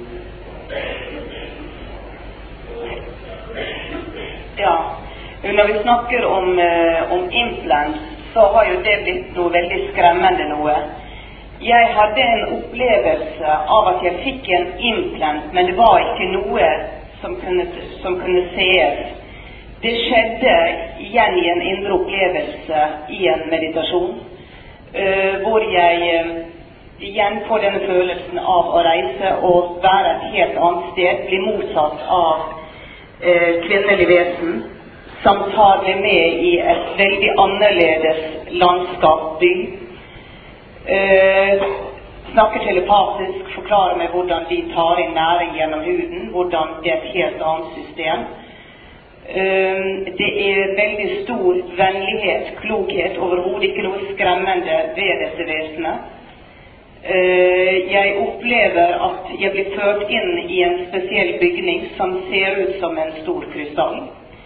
Ja, når vi snakker om, om implant, så har jo det blitt noe veldig skremmende noe. Jeg hadde en opplevelse av at jeg fikk en implant, men det var ikke noe som kunne, som kunne sees. Det skjedde igjen i en indre opplevelse i en meditasjon, Uh, hvor jeg uh, igjen får denne følelsen av å reise og være et helt annet sted, bli mottatt av uh, kvinnelig vesen, som tar meg med i et veldig annerledes landskap, by. Uh, snakker telepatisk, forklarer meg hvordan de tar inn næring gjennom huden, hvordan det er et helt annet system. Det er veldig stor vennlighet, klokhet, overhodet ikke noe skremmende ved dette vesenet. Jeg opplever at jeg blir ført inn i en spesiell bygning som ser ut som en stor krystall.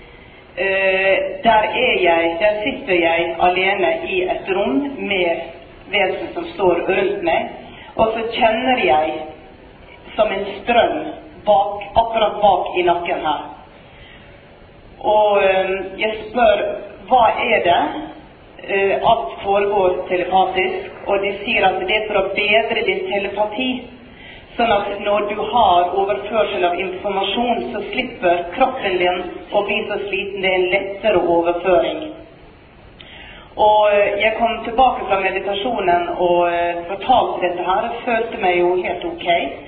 Der er jeg, der sitter jeg alene i et rom med vesen som står rundt meg, og så kjenner jeg som en strøm bak, akkurat bak i nakken her. Og øh, jeg spør, hva er det? Uh, alt foregår telepatisk, og de sier at det er for å bedre din telepati. Sånn at når du har overførsel av informasjon, så slipper kroppen din å bli så sliten. Det er en lettere overføring. Og uh, jeg kom tilbake fra meditasjonen og uh, fortalte dette her, og følte meg jo helt ok.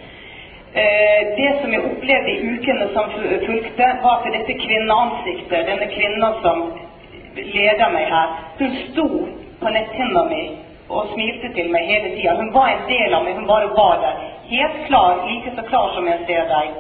Det som jeg opplevde i ukene som fulgte, var at dette kvinneansiktet, denne kvinnen som leder meg her, hun sto på netthinna mi og smilte til meg hele tiden. Hun var en del av meg, hun bare var der. Helt klar, like så klar som jeg ser deg.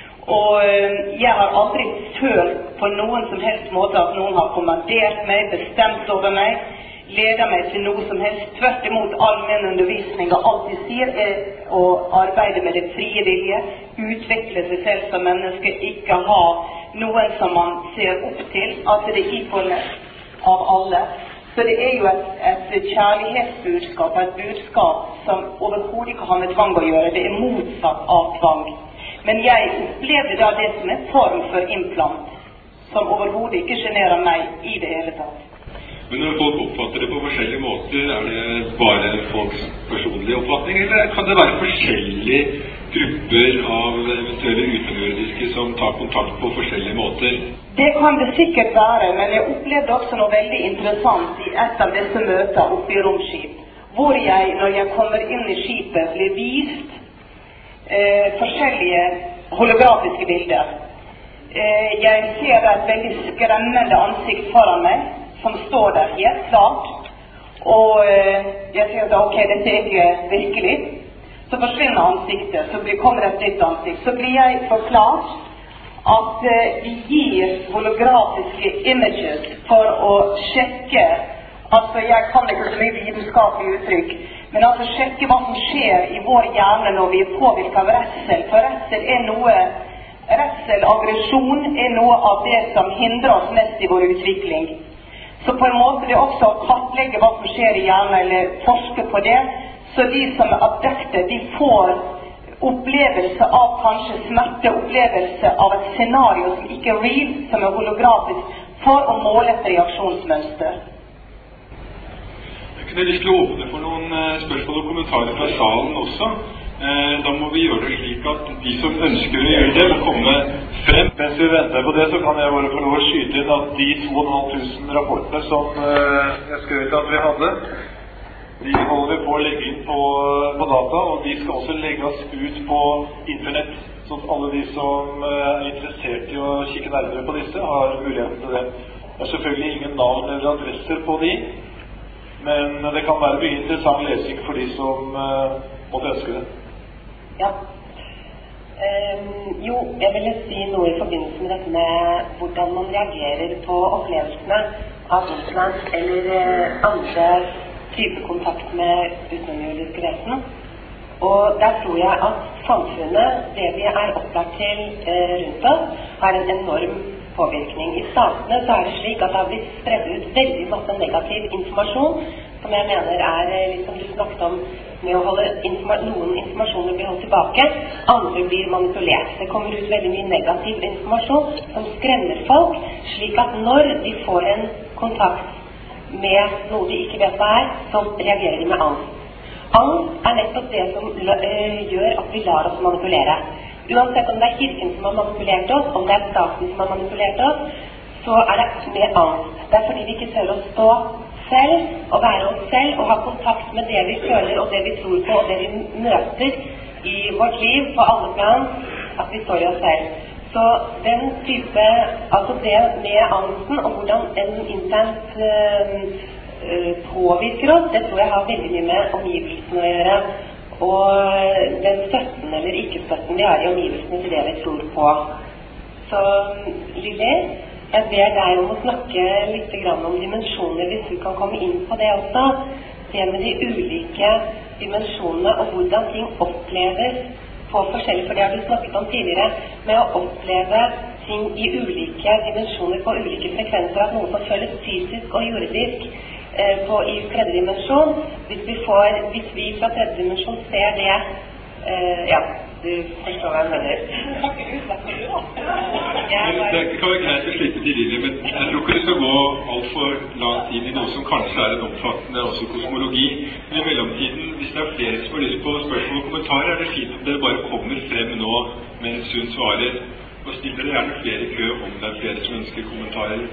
Og jeg har aldri følt på noen som helst måte at noen har kommandert meg, bestemt over meg, leder meg til noe som helst. Tvert imot, all min undervisning og alt de sier er å arbeide med det frie vilje, utvikle seg selv som menneske, ikke ha noen som man ser opp til, at det er equalness av alle. Så det er jo et, et kjærlighetsbudskap, et budskap som overhodet ikke har med tvang å gjøre. Det er motsatt av tvang. Men jeg opplevde da det som en form for implant, som overhodet ikke generer meg i det hele tatt.
Men når folk oppfatter det på forskjellige måter, er det bare folks personlige oppfatning, eller kan det være forskjellige grupper av eventuelle utenomjordiske som tar kontakt på forskjellige måter?
Det kan det sikkert være, men jeg opplevde også noe veldig interessant i et av disse møtene oppe i romskip, hvor jeg, når jeg kommer inn i skipet, blir vist eh, forskjellige holografiske bilder. Eh, jeg ser et veldig skremmende ansikt foran meg, som står der helt klart, og øh, jeg sier at ok, dette er ikke virkelig. Så forsvinner ansiktet, så blir, kommer et nytt ansikt. Så blir jeg forklart at øh, vi gir holografiske images for å sjekke, altså jeg kan ikke så mye vitenskapelig uttrykk, men altså sjekke hva som skjer i vår hjerne når vi er påvirket av redsel. For redsel er noe, redsel, aggresjon er noe av det som hindrer oss mest i vår utvikling. Så på en måte det er også å kartlegge hva som skjer i hjernen, eller forske på det, så de som er abdekte, de får opplevelse av kanskje smerte, opplevelse av et scenario som ikke er real, som er holografisk, for å måle et reaksjonsmønster.
Jeg kunne lyst til å åpne for noen spørsmål og kommentarer fra salen også. Da må vi gjøre det slik at de som ønsker å gjøre det, må komme frem.
Mens vi venter på det, så kan jeg bare få lov å skyte inn at de to og et halvt tusen rapportene som jeg skrev at vi hadde, de holder vi på å legge inn på, på data, og de skal også legges ut på internett, sånn at alle de som er interessert i å kikke nærmere på disse, har muligheten til det. Det er selvfølgelig ingen navn eller adresser på de, Men det kan være mye interessant lesing for de som uh, måtte ønske det.
Ja. Um, jo, jeg ville si noe i forbindelse med dette med hvordan man reagerer på opplevelsene av Island eller uh, andre typer kontakt med utenomjordiske vesen. Og der tror jeg at samfunnet, det vi er opplært til uh, rundt oss, har en enorm påvirkning. I statene så er det slik at det har blitt spredd ut veldig masse negativ informasjon, som jeg mener er, litt som du snakket om, med å holde informa noen informasjoner blir holdt tilbake, andre blir manipulert. Det kommer ut veldig mye negativ informasjon som skremmer folk, slik at når de får en kontakt med noe de ikke vet hva er, så reagerer de med angst. Angst er nettopp det som uh, gjør at vi lar oss manipulere. Uansett om det er kirken som har manipulert oss, om det er staten som har manipulert oss, så er det med angst. Det er fordi vi ikke tør å stå selv og være oss selv og ha kontakt med det vi føler og det vi tror på og det vi møter i vårt liv på alle plan, at vi står i oss selv. Så den type, altså det med angsten og hvordan en internt øh, øh, påvirker oss, det tror jeg har veldig mye med omgivelsene å gjøre. Og den støtten eller ikke-støtten vi har i omgivelsene til det vi tror på. Så Lili, jeg ber deg om å snakke litt om dimensjoner, hvis du kan komme inn på det også. Det med de ulike dimensjonene og hvordan ting oppleves på forskjellige, for det har du snakket om tidligere, med å oppleve ting i ulike dimensjoner på ulike frekvenser, at noe som føles fysisk og jordisk på i tredje dimensjon. Hvis vi får, hvis vi fra tredje dimensjon ser det, uh, ja, du forstår hva jeg mener.
Det kan være greit å slippe til linje, men jeg tror ikke det skal gå alt for langt inn i noe som kanskje er en omfattende også kosmologi. Men i mellomtiden, hvis det er flere som har lyst på spørsmål og kommentarer, er det fint om dere bare kommer frem nå mens hun svarer, og stiller dere gjerne flere i kø om det er flere som ønsker kommentarer.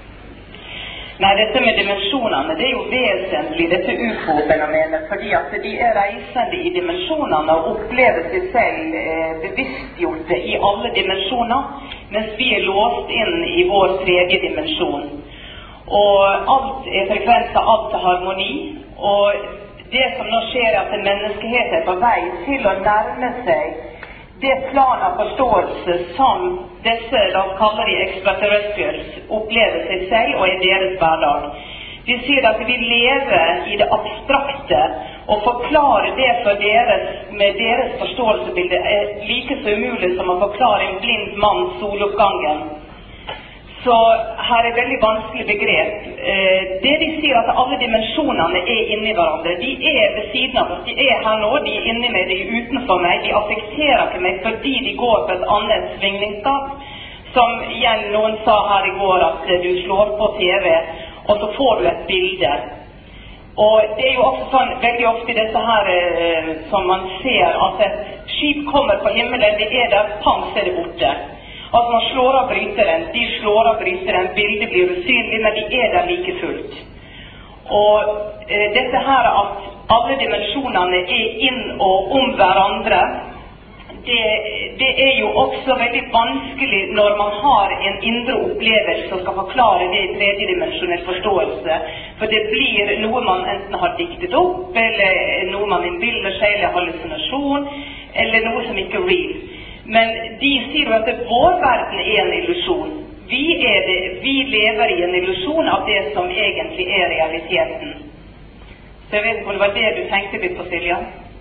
Nei, dette med dimensjonene, det er jo vesentlig, dette U F O-fenomenet, fordi at de er reisende i dimensjonene og opplever seg selv eh, bevisstgjorte i alle dimensjoner, mens vi er låst inn i vår tredje dimensjon. Og alt er frekvenser, alt er harmoni, og det som nå skjer er at menneskeheten er på vei til å nærme seg det plan av forståelse som disse, la oss kalle de extraterrestrials, opplever seg selv og i deres hverdag. De sier at vi lever i det abstrakte, og forklare det for deres, med deres forståelsesbilde er like så umulig som å forklare en blind mann soloppgangen. Så her er veldig vanskelig begrep. Det de sier at alle dimensjonene er inni hverandre. De er ved siden av oss, de er her nå, de er inni meg, de er utenfor meg, de affekterer ikke meg fordi de går på et annet svingningstak. Som igjen noen sa her i går at du slår på T V, og så får du et bilde. Og det er jo også sånn, veldig ofte dette her som man ser, at et skip kommer på himmelen, det er der, pang, så er det borte. Altså man slår av bryteren, de slår av bryteren, bildet blir usynlig, men de er der like fullt. Og eh, dette her at alle dimensjonene er inn og om hverandre, det, det er jo også veldig vanskelig når man har en indre opplevelse og skal forklare det i tredjedimensjonell forståelse. For det blir noe man enten har diktet opp, eller noe man innbiller seg, eller hallusinasjon, eller noe som ikke er real. Men de sier jo at vår verden er en illusjon. Vi, er det, vi lever i en illusjon av det som egentlig er realiteten. Så jeg vet ikke om det var det du tenkte litt på, Silja?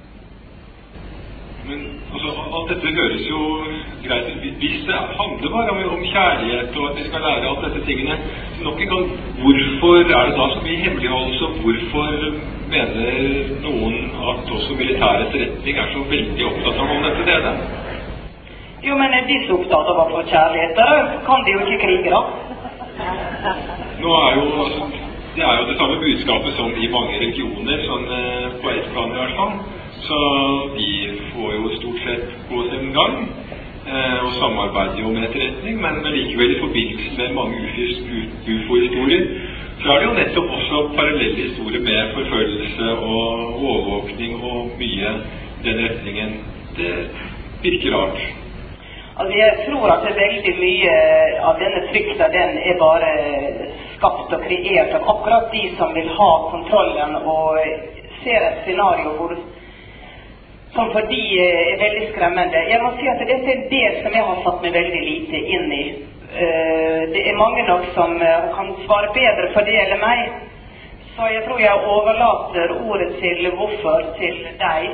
Men altså, alt dette høres jo greit. Hvis det handler bare om, om kjærlighet og at vi skal lære alt dette tingene, nok en gang, hvorfor er det da så mye hemmeligholdelse, og hvorfor mener noen at også militær etterretning er så veldig opptatt av om dette det er det?
Jo, men er de så opptatt av å få kjærlighet? Da kan de jo ikke krige, da.
Nå er jo, altså, det er jo det samme budskapet som i mange religioner, sånn eh, på et plan i hvert fall. Så de får jo stort sett gå sin gang, eh, og samarbeider jo med etterretning, men likevel i forbindelse med mange U F O-historier, så er det jo nettopp også parallelle historier med forfølgelse og overvåkning og mye den retningen. Det virker rart.
Altså, jeg tror at det er veldig mye av denne frykten, den er bare skapt og kreert av akkurat de som vil ha kontrollen og ser et scenario hvor, som for de er veldig skremmende. Jeg må si at dette er det som jeg har satt meg veldig lite inn i. Det er mange nok som kan svare bedre for det eller meg, så jeg tror jeg overlater ordet til hvorfor til deg.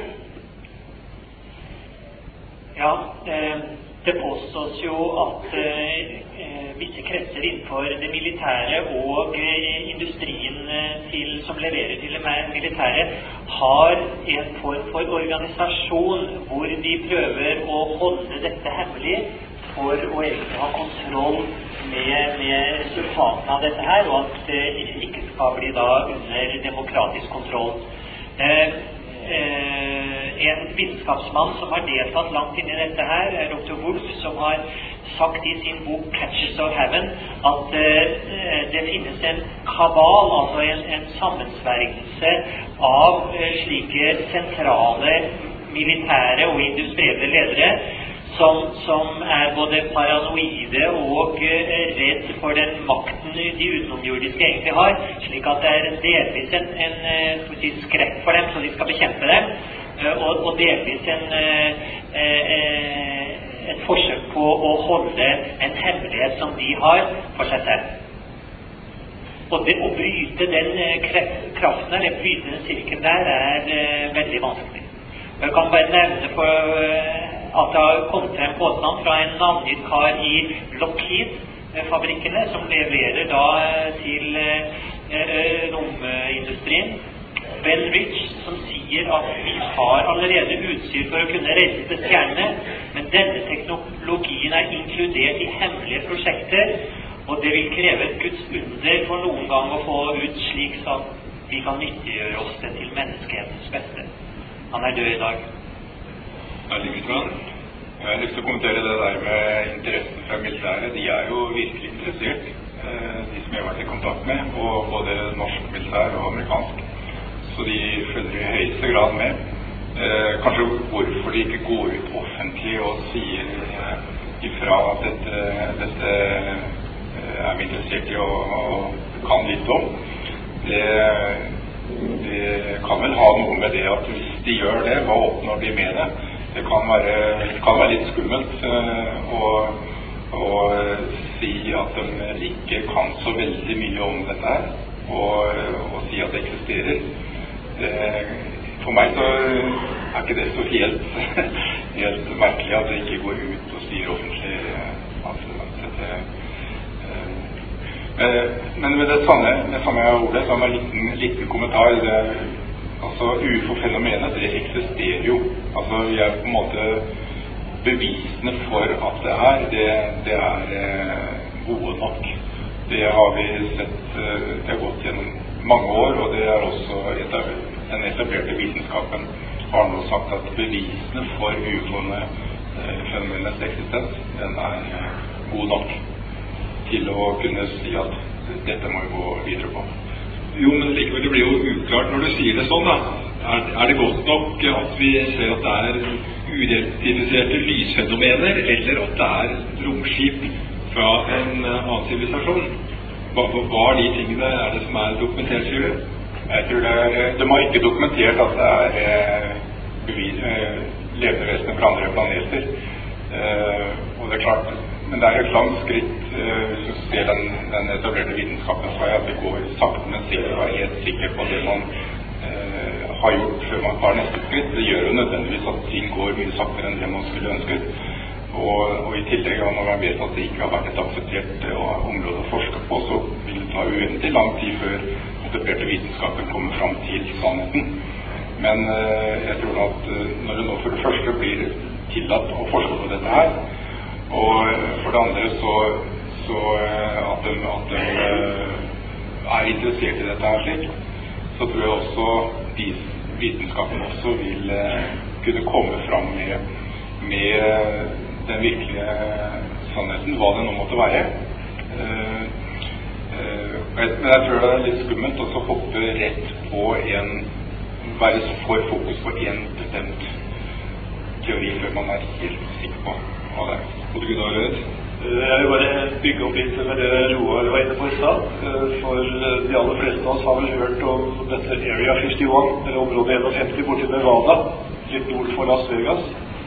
Ja, eh... Det påstås jo at eh, visse kretser innenfor det militære og eh, industrien eh, til, som leverer til det militære har en form for organisasjon hvor de prøver å holde dette hemmelig for å egentlig ha kontroll med, med resultatene av dette her, og at det eh, ikke skal bli da under demokratisk kontroll. Eh, Eh, en vitenskapsmann som har deltatt langt inn i dette her, er doktor Wolf, som har sagt i sin bok Catches of Heaven at eh, det finnes en kabal, altså en, en sammensvergelse av eh, slike sentrale militære og industrielle ledere som, som er både paranoide og eh, redd for den makten de utenomjordiske egentlig har, slik at det er delvis en, en for å si, skrekk for dem, så de skal bekjempe dem, eh, og, og delvis en, eh, eh, et forsøk på å holde en hemmelighet som de har for seg selv. Og det å bryte den kraften, eller bryte den sirkelen der, er eh, veldig vanskelig. Og jeg kan bare nevne for eh, at det har kommet en påstand fra en navngitt kar i Lockheed-fabrikkene, som leverer da til eh, romindustrien, Ben Rich, som sier at vi har allerede utstyr for å kunne reise til stjernene, men denne teknologien er inkludert i hemmelige prosjekter, og det vil kreve et Guds under for noen gang å få ut slik som vi kan nyttiggjøre oss det til menneskehetens beste. Han er død i dag.
Jeg har lyst til å kommentere det der med interessen fra militæret. De er jo virkelig interessert, de som jeg har vært i kontakt med, og både norsk militær og amerikansk. Så de følger i høyeste grad med. Kanskje hvorfor de ikke går ut offentlig og sier ifra at dette, dette er vi interessert i og, og kan litt om. Det, det kan vel ha noe med det at hvis de gjør det, hva oppnår de med det? Det kan være, kan være litt skummelt uh, å, å si at de ikke kan så veldig mye om dette her, og, og si at det eksisterer. Det, for meg så er ikke det så helt, helt merkelig at det ikke går ut og sier offentlig at, at dette uh, men med det samme, det samme ordet, så har jeg en liten, liten kommentar. Det, altså U F O-fenomenet, det eksisterer jo. Altså vi er på en måte bevisene for at det er, det, det er eh, gode nok. Det har vi sett, eh, det har gått gjennom mange år, og det er også etabler, den etablerte vitenskapen har nå sagt at bevisene for U F O-fenomenets eksistens, den er eh, god nok til å kunne si at dette må vi gå videre på.
Jo, men likevel det blir jo uklart når du sier det sånn da. Er, er det godt nok at vi ser at det er uidentifiserte lysfenomener, eller at det er romskip fra en annen sivilisasjon? Hva, hva er de tingene er det som er dokumentert, sier du?
Jeg tror det er, de har ikke dokumentert at det er eh, bevis, eh, levende vesener fra andre planeter. Eh, og det er klart, men det er et langt skritt eh, hvis du ser den, den etablerte vitenskapen, så er at det går sakte, men sikkert å være helt sikker på det man eh, har gjort før man tar neste skritt. Det gjør jo nødvendigvis at ting går mye saktere enn det man skulle ønsket. Og, og i tillegg, når man vet at det ikke har vært et akseptert uh, område å forske på, så vil det ta uendelig lang tid før etablerte vitenskapen kommer fram til sannheten. Men uh, jeg tror at uh, når det nå for det første blir tillatt å forske på dette her, og for det andre så, så uh, at de, at de uh, er interessert i dette her slik, så tror jeg også vitenskapen også vil uh, kunne komme fram med, med den virkelige sannheten, hva det nå måtte være. Uh, uh, men jeg tror det er litt skummelt å hoppe rett på en, være for fokus på en bestemt teori før man er helt sikker på ha deg. Både Gunnar og Rød.
Jeg vil bare bygge opp litt med det Roar var inne på i stad. For de aller fleste av oss har vel hørt om dette Area femtién, eller området femtién borti Nevada, litt nord for Las Vegas.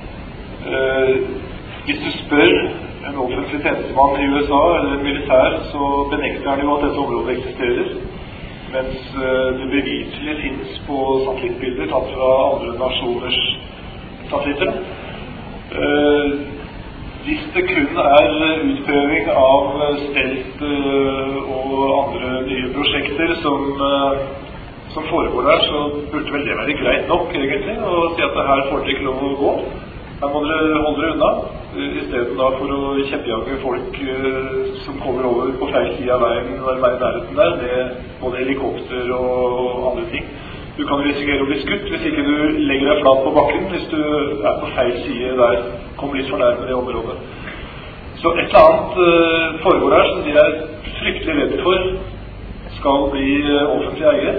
Hvis du spør en offentlig tjenestemann i U S A eller en militær, så benekter han jo at dette området eksisterer. Mens det beviselig finnes på satellittbilder tatt fra andre nasjoners satellitter. Hvis det kun er utprøving av stelt og andre nye prosjekter som, som foregår der, så burde vel det være greit nok egentlig å si at det her får dere ikke lov å gå. Her må dere holde dere unna, i stedet da for å kjeppjage folk som kommer over på feil side av veien når veien er nærheten der, med både helikopter og andre ting. Du kan risikere å bli skutt hvis ikke du legger deg flat på bakken, hvis du er på feil side der, kommer litt for nærme det området. Så et eller annet uh, foregår her som de er fryktelig redde for skal bli uh, offentlig eier.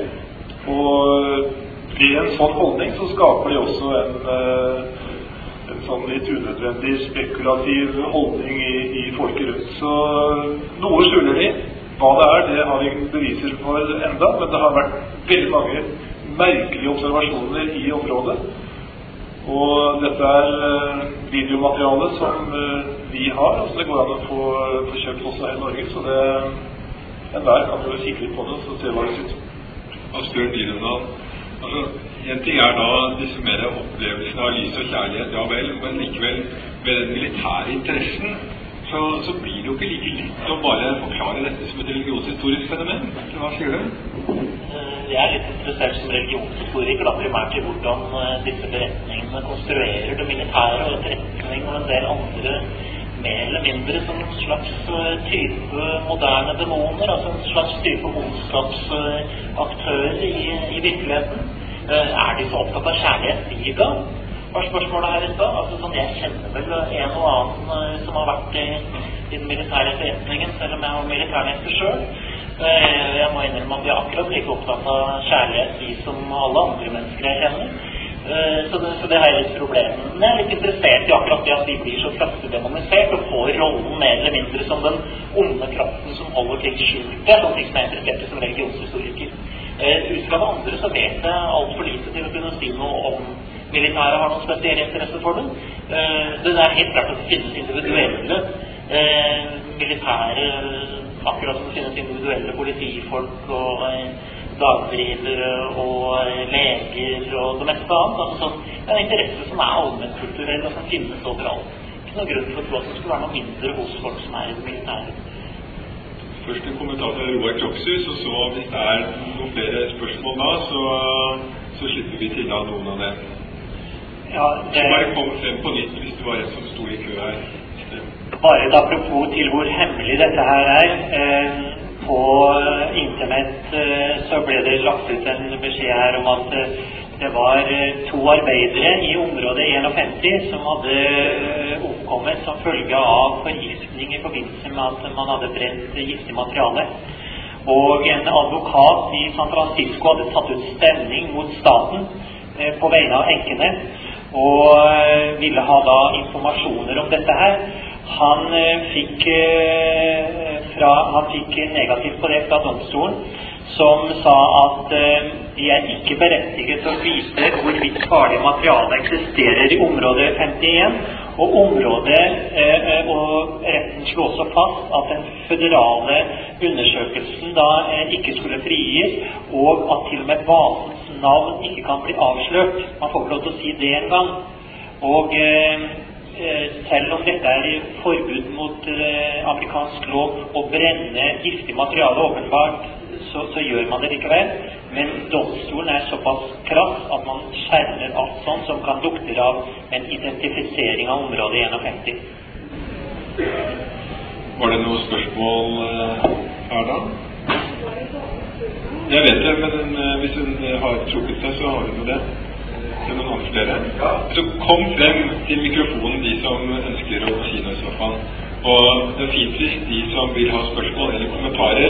Og ved en sånn holdning så skaper de også en, uh, en sånn litt unødvendig spekulativ holdning i, i folket rundt. Så noe skjuler de. Hva det er, det har vi ikke beviser for enda, men det har vært veldig mange merkelige observasjoner i området. Og dette er videomateriale som vi har, altså det går an å få, få kjøpt også her i Norge, så det en der kan du kikke litt på det, så se hva det ser ut.
Asbjørn Dyrendal, altså en ting er da disse mer opplevelsene av lys og kjærlighet, ja vel, men likevel med den militære interessen, så, så blir det jo ikke like lett å bare forklare dette som et religionshistorisk fenomen. Hva sier du?
Jeg er litt interessert som religionshistoriker, da primært i hvordan disse beretningene konstruerer det militære og etterretning og en del andre mer eller mindre som en slags type moderne demoner, altså en slags type ondskapsaktører i, i virkeligheten. Er de så opptatt av kjærlighet i gang? Var spørsmålet her i sted? Altså sånn, jeg kjenner vel en og annen som har vært i, i den militære etterretningen, selv om jeg var militærnekter selv. Jeg må innrømme at de er akkurat like opptatt av kjærlighet, de som alle andre mennesker jeg kjenner. Så det, så det har jeg litt problem. Men jeg er litt interessert i akkurat det at de blir så kraftig demonisert og får rollen mer eller mindre som den onde kraften som holder ting skjult. Det er sånn ting som jeg er interessert i som religionshistoriker. Ut fra det andre så vet jeg alt for lite til å kunne si noe om militæret har noen spesielle interesse for det. Det er helt klart at det finnes individuelle militære, akkurat som det finnes individuelle politifolk og dagdrivere og leger og det meste annet. Altså sånn, det er en interesse som er allmennkulturell og som finnes overalt. Ikke noen grunn for å tro at det skulle være noe mindre hos folk som er i det militære.
Først en kommentar fra Roar Krokshus, og så hvis det er noen flere spørsmål da, så, så slipper vi til av noen av dem.
Ja, det...
Så bare kom frem på nytt hvis det var en som stod i kø her.
Bare et apropos til hvor hemmelig dette her er. Eh, på internett eh, så ble det lagt ut en beskjed her om at eh, det var eh, to arbeidere i området femtién som hadde eh, omkommet som følge av forgiftning i forbindelse med at man hadde brent giftig materiale. Og en advokat i San Francisco hadde tatt ut stemning mot staten eh, på vegne av enkene, og eh, ville ha da informasjoner om dette her. Han eh, fikk, eh, fra, han fikk negativt på det fra domstolen, som sa at eh, de er ikke berettiget til å vite hvorvidt farlig materiale eksisterer i området femtién, og området, eh, og retten slo også fast at den føderale undersøkelsen da eh, ikke skulle frigis, og at til og med basens navn ikke kan bli avslørt. Man får ikke lov til å si det en gang. Og eh, selv om dette er forbud mot eh, amerikansk lov å brenne giftig materiale åpenbart, så, så gjør man det likevel. Men domstolen er såpass krass at man skjermer alt sånt som kan lukte av en identifisering av området femtién.
Var det noen spørsmål eh, her da? Jeg vet det, men uh, hvis hun har trukket seg, så har hun jo det. Det er noen andre flere. Så kom frem til mikrofonen de som ønsker å si noe i så fall. Og det er fint hvis de som vil ha spørsmål eller kommentarer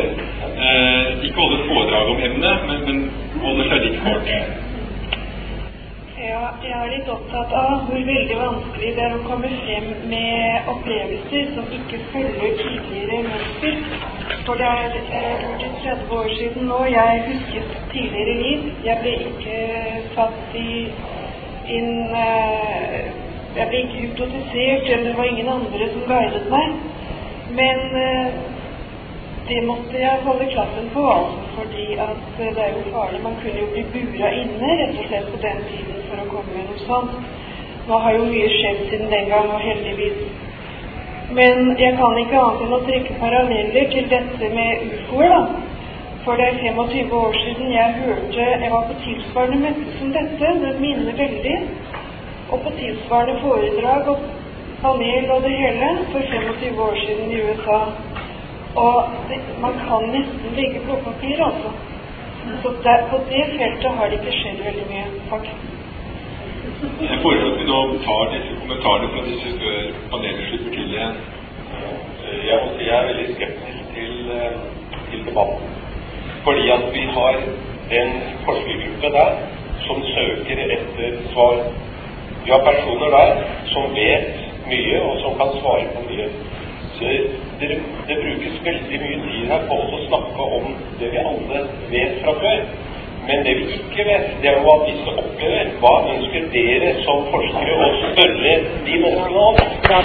eh, ikke holder foredrag om emnet, men, men holder seg litt kort.
Ja,
Ja, jeg er litt opptatt av hvor veldig vanskelig det er å komme frem med opplevelser som ikke følger tidligere mønster. For det er gjort i tretti år siden nå. Jeg husket tidligere liv. Jeg ble ikke satt i inn... Uh, jeg ble ikke hypnotisert, eller det var ingen andre som guidet meg. Men... Uh, Det måtte jeg holde klassen på, altså, fordi at det er jo farlig. Man kunne jo bli bura inne, rett og slett på den tiden, for å komme med noe sånt. Nå har jo mye skjedd siden den gang, og heldigvis. Men jeg kan ikke annet enn å trekke paralleller til dette med U F O-er, da. For det er tjuefem år siden jeg hørte, jeg var på tilsvarende møte som dette, det minner veldig, og på tilsvarende foredrag og panel og det hele, for tjuefem år siden i U S A. Og det, man kan nesten legge på papir, altså. Så der, på det feltet har det ikke skjedd veldig mye, faktisk.
Jeg foreslår at vi nå tar disse kommentarene fra disse før panelet slutter til igjen.
Jeg må si jeg er veldig skeptisk til, til debatten. Fordi at vi har en forskergruppe der som søker etter svar. Vi har personer der som vet mye og som kan svare på mye. Så det, det brukes veldig mye tid her på å snakke om det vi alle vet fra før. Men det vi ikke vet, det er jo at disse opplever. Hva ønsker dere som forskere å spørre de menneskene om?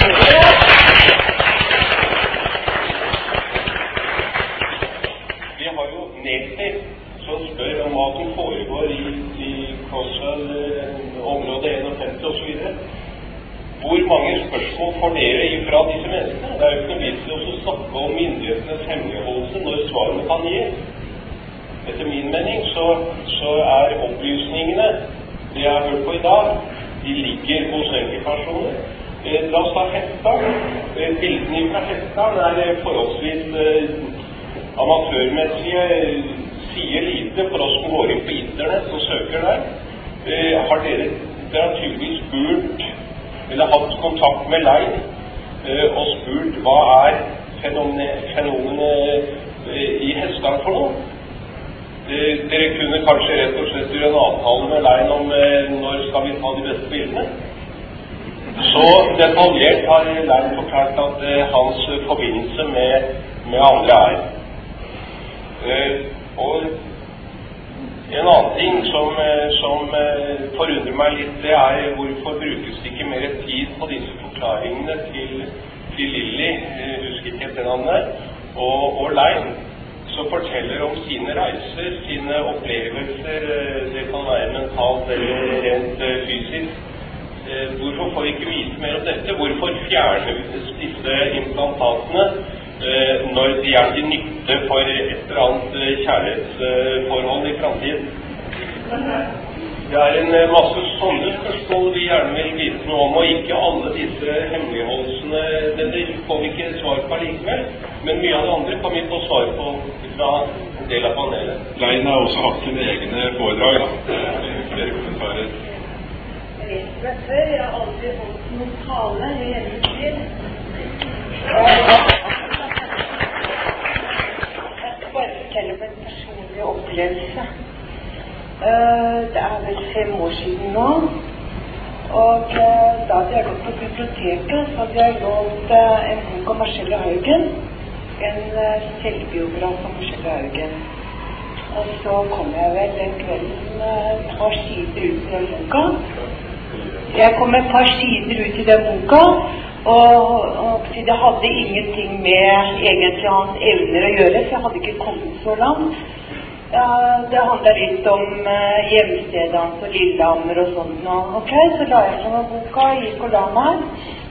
Vi har jo Nelter som spør om hva som foregår i, i Crosswell-området femtién og så videre. Hvor mange spørsmål får dere ifra disse menneskene? Det er jo ikke noe vits å snakke om myndighetenes hemmeligholdelse når svarene kan gi. Etter min mening så, så er opplysningene, det jeg har hørt på i dag, de ligger hos enkeltpersoner. Eh, la oss ta Hetland. Eh, bildene fra Hetland er forholdsvis eh, amatørmessige, sier lite for oss som går inn på internett og søker der. Eh, har dere, dere har tydeligvis spurt eller hatt kontakt med Lein eh, og spurt hva er fenomenene eh, i Hestland for noe. Eh, dere kunne kanskje rett og slett gjøre en avtale med Lein om eh, når skal vi ta de beste bildene. Så detaljert har Lein forklart at eh, hans forbindelse med, med andre er. Eh, og en annen ting som, som forundrer meg litt, det er hvorfor brukes det ikke mer tid på disse forklaringene til, til Lilly, jeg husker ikke helt den der, og, og Lein, som forteller om sine reiser, sine opplevelser, det kan være mentalt eller rent fysisk. Hvorfor får vi ikke vite mer om dette? Hvorfor fjerner disse implantatene når de er til nytte for et eller annet kjærlighetsforhold i fremtiden? Det er en masse sånne spørsmål vi gjerne vil vite noe om, og ikke alle disse hemmeligholdelsene. Dette får vi ikke svar på likevel, men mye av det andre kan vi få svar på fra en del av panelet.
Lein har også hatt sine egne foredrag, da. Flere kommentarer.
Jeg vet ikke før, jeg har aldri holdt noen tale i hele mitt liv. Bare fortelle om en personlig opplevelse. Uh, det er vel fem år siden nå, og uh, da hadde jeg gått på biblioteket, så hadde jeg lånt uh, en bok om Marcella Haugen, en uh, selvbiograf om Marcella Haugen. Og så kom jeg vel den kvelden uh, et par sider ut i den boka. Jeg kom et par sider ut i den boka, og, og det hadde ingenting med egentlig hans evner å gjøre, så jeg hadde ikke kommet så langt. Ja, det handler litt om uh, hjemstedet hans og Lillehammer og sånt nå. Ok, så la jeg sånn av boka, gikk og la meg.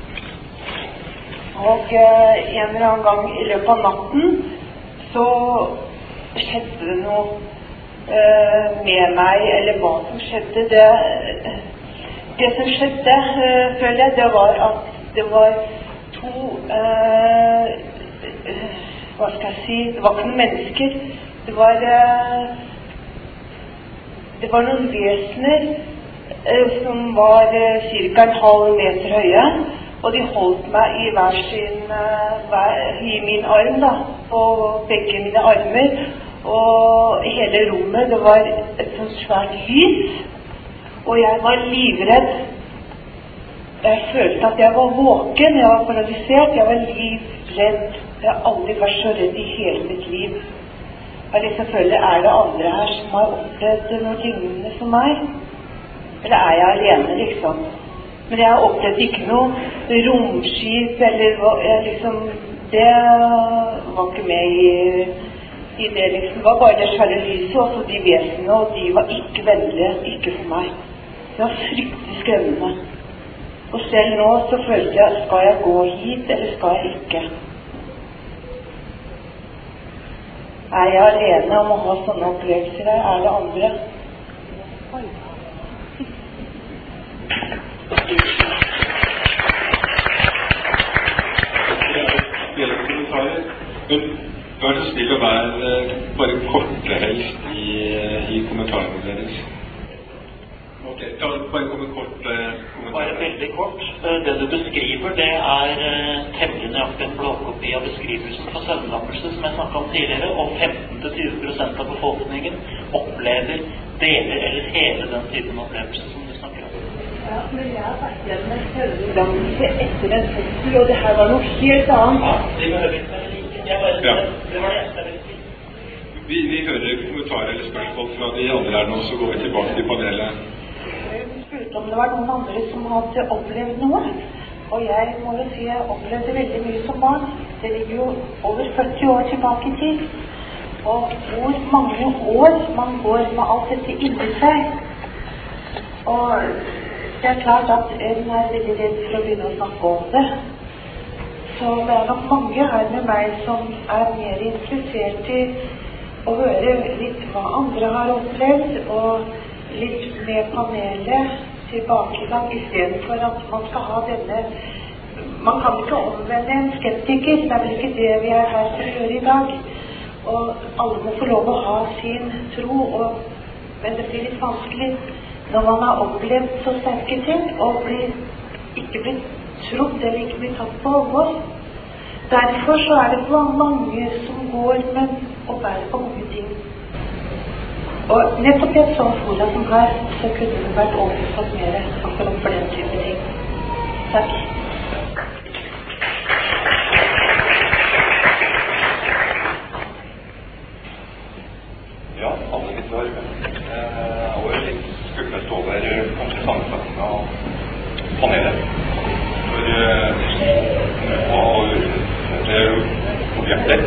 Og uh, en eller annen gang i løpet av natten så skjedde det noe uh, med meg, eller hva som skjedde. Det, det som skjedde, uh, føler jeg, det var at det var to, uh, hva skal jeg si, det var ikke noen mennesker. Det var, uh, det var noen vesener uh, som var uh, cirka en halv meter høye, og de holdt meg i hver sin, uh, hver, i min arm da, og begge mine armer, og hele rommet, det var et sånt svært lys, og jeg var livredd. Jeg følte at jeg var våken, jeg var paralysert, jeg var livredd. Jeg har aldri vært så redd i hele mitt liv. Jeg liksom føler, er det andre her som har opplevd noe lignende som meg? Eller er jeg alene, liksom? Men jeg har opplevd ikke noe romskip, eller jeg liksom, det var ikke med i, i det, liksom. Det var bare det svære lyset, og så de vesenene, og de var ikke vennlige, ikke for meg. Det var fryktelig skremmende. Og selv nå så følte jeg, skal jeg gå hit, eller skal jeg ikke? Er jeg alene om å ha sånne opplevelser der? Er det andre? Oi.
Men vær så snill å være bare korte helst i, i kommentarene deres. Ok, ta bare komme kort uh,
Bare veldig kort. Det du beskriver, det er uh, temmelig nøyaktig en blåkopi av beskrivelsen for søvnlammelse som jeg snakket om tidligere, og femten til tyve prosent av befolkningen opplever deler eller hele den typen opplevelse som du snakker om.
Ja, men jeg har vært gjennom en søvnlammelse etter en fødsel, og det her var noe helt annet.
Ja, det behøver ikke være like. Jeg bare,
ja.
Det var det eneste jeg ville si.
Vi, vi hører kommentarer eller spørsmål fra de andre her nå, så går vi tilbake til panelet.
Jeg spurte om det var noen andre som hadde opplevd noe, og jeg må jo si jeg opplevde veldig mye som barn. Det ligger jo over førti år tilbake i tid, og hvor mange år man går med alt dette inni seg. Og det er klart at en er veldig redd for å begynne å snakke om det. Så det er nok mange her med meg som er mer interessert i å høre litt hva andre har opplevd, og litt med panelet tilbakegang, i stedet for at man skal ha denne. Man kan ikke omvende en skeptiker, det er vel ikke det vi er her for å gjøre i dag. Og alle må få lov å ha sin tro, og, men det blir litt vanskelig når man har opplevd så sterke ting, og blir, ikke blir trodd eller ikke blir tatt på alvor. Derfor så er det mange som går med å bære på mange ting. Og nettopp i et sånt forum som her, så kunne det vært oversatt mer akkurat for den type ting. Takk.
Ja, alle litt var jeg var litt skuffet over kanskje sammensetningen av panelet. For å det objekter.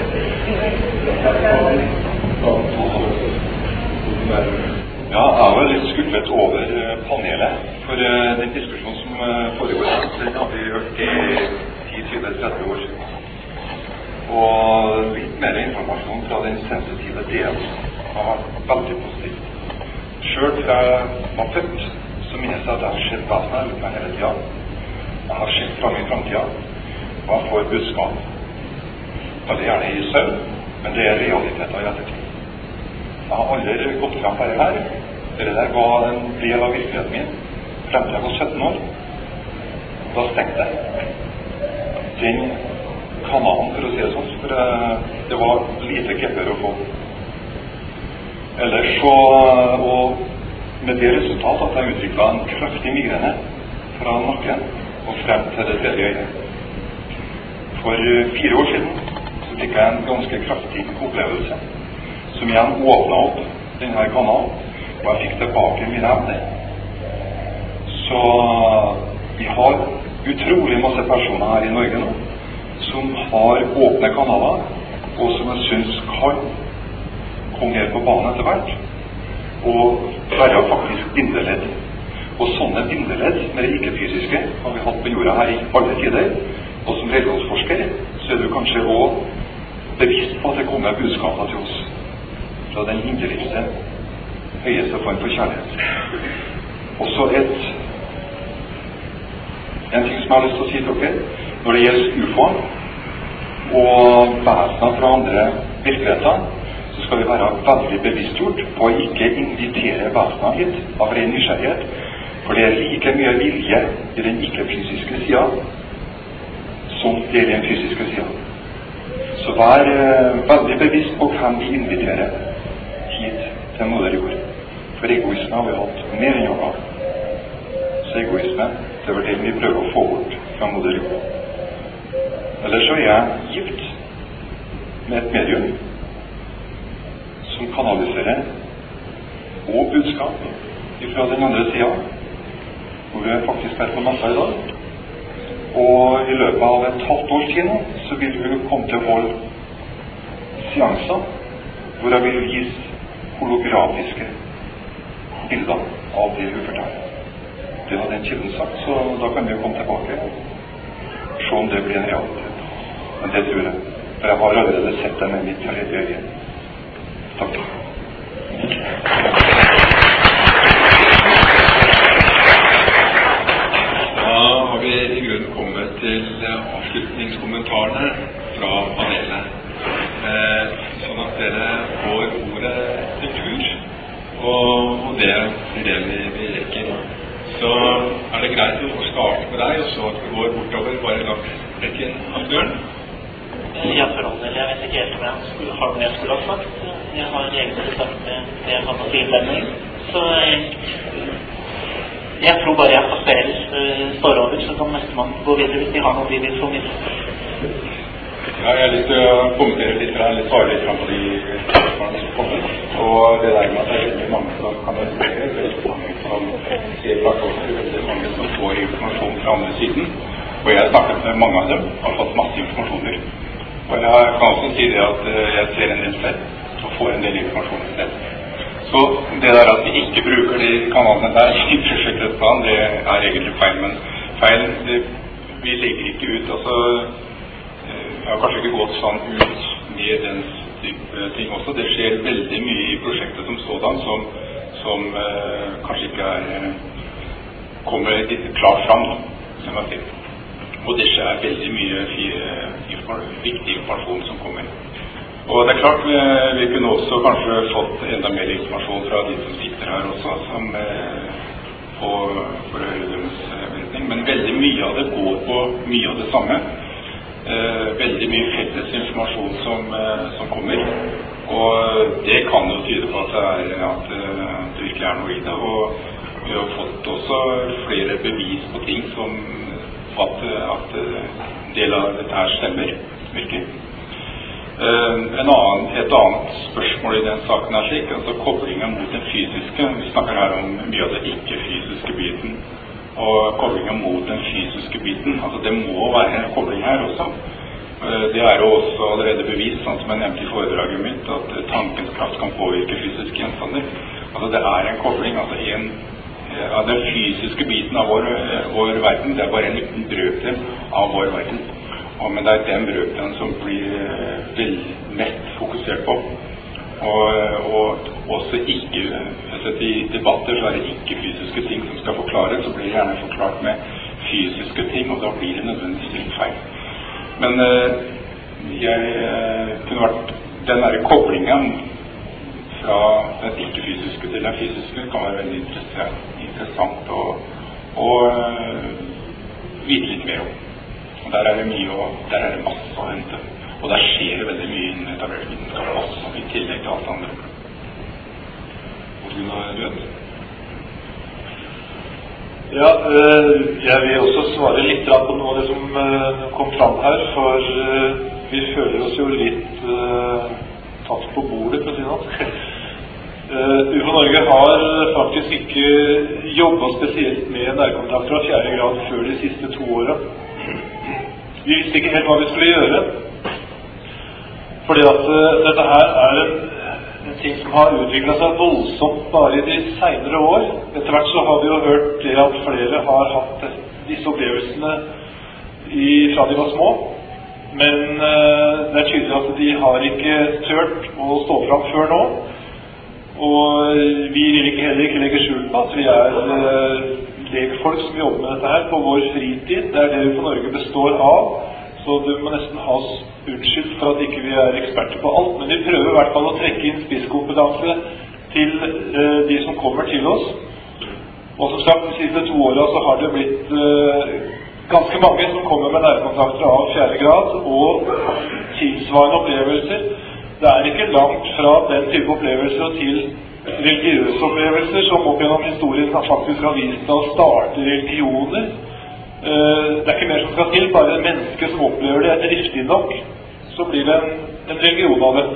Ja, jeg var litt skuffet over panelet, for den diskusjonen som foregår, den har vi hørt i ti til tretti år siden. Og litt mer informasjon fra den sensitive delen har vært veldig positivt. Selv fra jeg var født, så minnes jeg at jeg har sett hva som er ute meg hele tiden. Jeg har sett frem i fremtiden, og jeg får budskap. Veldig gjerne i søvn, men det er realiteter i ettertid. Jeg har aldri gått frem bare her. Det der var en del av virkeligheten min, frem til jeg var sytten år. Da stengte jeg den kanalen, for å si det sånn, for det var lite gepper å få. Ellers så, og med det resultat at jeg utviklet en kraftig migrene fra nakken og frem til det tredje øyet. For fire år siden så fikk jeg en ganske kraftig opplevelse, som igjen åpnet opp denne kanalen, og jeg fikk tilbake mine evner. Så vi har utrolig masse personer her i Norge nå, som har åpne kanaler, og som jeg synes kan komme ned på banen etter hvert, og være faktisk bindeledd. Og sånne bindeledd med det ikke-fysiske har vi hatt på jorda her i alle tider, og som religionsforsker så er du kanskje også bevisst på at det kommer budskaper til oss fra den inderligste, høyeste form for kjærlighet. Også et en ting som jeg har lyst til å si til dere, når det gjelder U F O og vesener fra andre virkeligheter, så skal vi være veldig bevisstgjort på å ikke invitere vesener hit av ren nysgjerrighet, for det er like mye vilje i den ikke-fysiske siden som det er den fysiske siden. Så vær eh, veldig bevisst på hvem vi inviterer hit til moder jord. For egoisme har vi hatt mer enn jobba. masse egoisme. Det var det vi prøver å få bort fra moder jord. Eller så er jeg gift med et medium som kanaliserer og budskap fra den andre siden, hvor jeg faktisk er på natta i dag. Og i løpet av et halvt års tid nå, så vil vi komme til å holde seanser, hvor jeg vil vise holografiske bilder av det hun forteller. Det har den kilden sagt, så da kan vi komme tilbake og se om det blir en realitet. Men det tror jeg, for jeg har allerede sett det med mitt tredje øye. Takk.
Da har vi i grunnen kommet til avslutningskommentarene fra panelet. Eh, sånn at dere får ordet til tur, og, og det er det vi, vi rekker. Så er det greit å starte med deg, og så at vi går bortover bare langs rekken av døren.
Ja, for all del. Jeg vet ikke helt om jeg skulle, har noe jeg skulle ha sagt. Jeg har egentlig sagt med det jeg har på innledning. Så jeg tror bare jeg får spille uh, står over, så kan nestemann gå videre hvis de har noe de vil formidle.
Ja, jeg har lyst til å kommentere litt fra, eller svare litt på de spørsmålene som kommer. Og det der med at det er veldig mange som kan respektere, veldig mange som ser plattformer, veldig mange som får informasjon fra andre siden. Og jeg har snakket med mange av dem, og har fått masse informasjoner. Og jeg kan også si det at jeg ser en del selv, og får en del informasjon selv. Så det der at vi ikke bruker de kanalene der i prosjektets plan, det er egentlig feil, men feil, det, vi legger ikke ut, altså, jeg har kanskje ikke gått sånn ut med den type ting også. Det skjer veldig mye i prosjektet som sådan, som, som eh, kanskje ikke er, kommer litt klart fram, som jeg sier. Og det skjer veldig mye viktig informasjon som kommer. Og det er klart, vi, vi kunne også kanskje fått enda mer informasjon fra de som sitter her også, som eh, på, for å høre deres beretning. Men veldig mye av det går på mye av det samme. Eh, veldig mye felles informasjon som, eh, som kommer. Og det kan jo tyde på at det, er, at det virkelig er noe i det. Og vi har fått også flere bevis på ting som at, at en del av dette her stemmer, virkelig. Uh, en annen, et annet spørsmål i den saken er slik, altså koblingen mot den fysiske. Vi snakker her om mye av det ikke-fysiske biten, og koblingen mot den fysiske biten. Altså det må være en kobling her også. Uh, det er jo også allerede bevist, sånn som jeg nevnte i foredraget mitt, at tankens kraft kan påvirke fysiske gjenstander. Altså det er en kobling, altså en ja, den fysiske biten av vår, vår verden, det er bare en liten brøkdel av vår verden. Og, men det er den brøkdelen som blir veldig mest fokusert på. Og, og også ikke, altså i debatter så er det ikke fysiske ting som skal forklares, så blir det gjerne forklart med fysiske ting, og da blir det nødvendigvis litt feil. Men jeg kunne vært, den der koblingen fra den ikke-fysiske til den fysiske kan være veldig interessant, interessant og, og uh, vite litt mer om. Og der er det mye, og der er det masse å hente. Og der skjer det veldig mye innen etablert vitenskap også, i tillegg til alt andre. Og Gunnar Rød?
Ja, øh, jeg vil også svare litt på noe av det som øh, kom fram her, for øh, vi føler oss jo litt øh, tatt på bordet, for å si noe. Uh, U F O Norge har faktisk ikke jobbet spesielt med nærkontakter av fjerde grad før de siste to årene. Vi visste ikke helt hva vi skulle gjøre, fordi at uh, dette her er en, en ting som har utviklet seg voldsomt bare i de senere år. Etter hvert så har vi jo hørt det at flere har hatt disse opplevelsene i, fra de var små, men uh, det er tydelig at de har ikke tørt å stå fram før nå. Og vi vil ikke heller ikke legge skjul på at vi er eh, legfolk som jobber med dette her på vår fritid. Det er det U F O Norge består av, så du må nesten ha oss unnskyldt for at ikke vi er eksperter på alt. Men vi prøver i hvert fall å trekke inn spisskompetanse til eh, de som kommer til oss. Og som sagt, de siste to årene så har det blitt eh, ganske mange som kommer med nærkontakter av fjerde grad og tilsvarende opplevelser. det er ikke langt fra den type opplevelser til religiøse opplevelser som opp gjennom historien faktisk har vist å starte religioner. Det er ikke mer som skal til, bare en menneske som opplever det er riktig nok, så blir det en, en religion av det.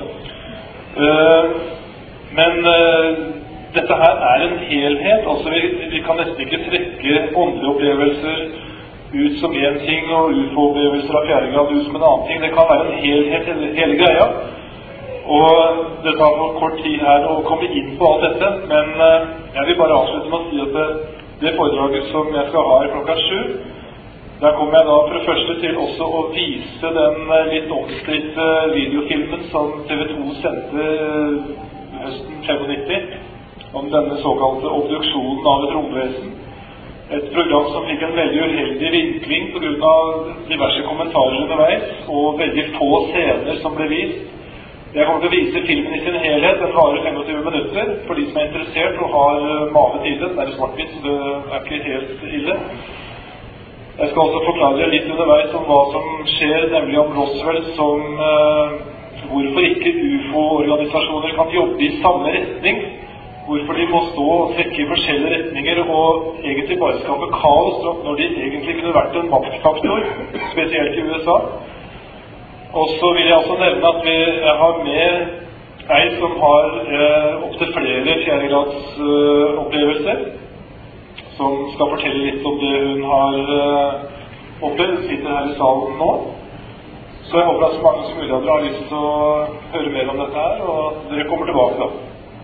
Men dette her er en helhet, altså vi, vi kan nesten ikke trekke åndelige opplevelser ut som en ting, og U F O-opplevelser av fjerde grad ut som en annen ting. Det kan være en helhet, hele, hele greia. Og det tar for kort tid her å komme inn på alt dette, men jeg vil bare avslutte med å si at det, det foredraget som jeg skal ha i klokka sju, der kommer jeg da for det første til også å vise den litt omstridte videofilmen som T V to sendte høsten nittifem, om denne såkalte obduksjonen av et romvesen. Et program som fikk en veldig uheldig vinkling på grunn av diverse kommentarer underveis, og veldig få scener som ble vist. Jeg kommer til å vise filmen i sin helhet, den varer tjuefem minutter, for de som er interessert og har mavet til den. Det er svart-hvitt, så det er ikke helt ille. Jeg skal også forklare litt underveis om hva som skjer, nemlig om Roswell, som uh, hvorfor ikke U F O-organisasjoner kan jobbe i samme retning, hvorfor de må stå og trekke i forskjellige retninger og egentlig bare skape kaos når de egentlig kunne vært en maktfaktor, spesielt i U S A. Og så vil jeg også nevne at vi har med ei som har eh, opp til flere fjerdegrads eh, opplevelser, som skal fortelle litt om det hun har eh, opplevd. Hun sitter her i salen nå. Så jeg håper at så mange som mulig av dere har lyst til å høre mer om dette her, og dere kommer tilbake da.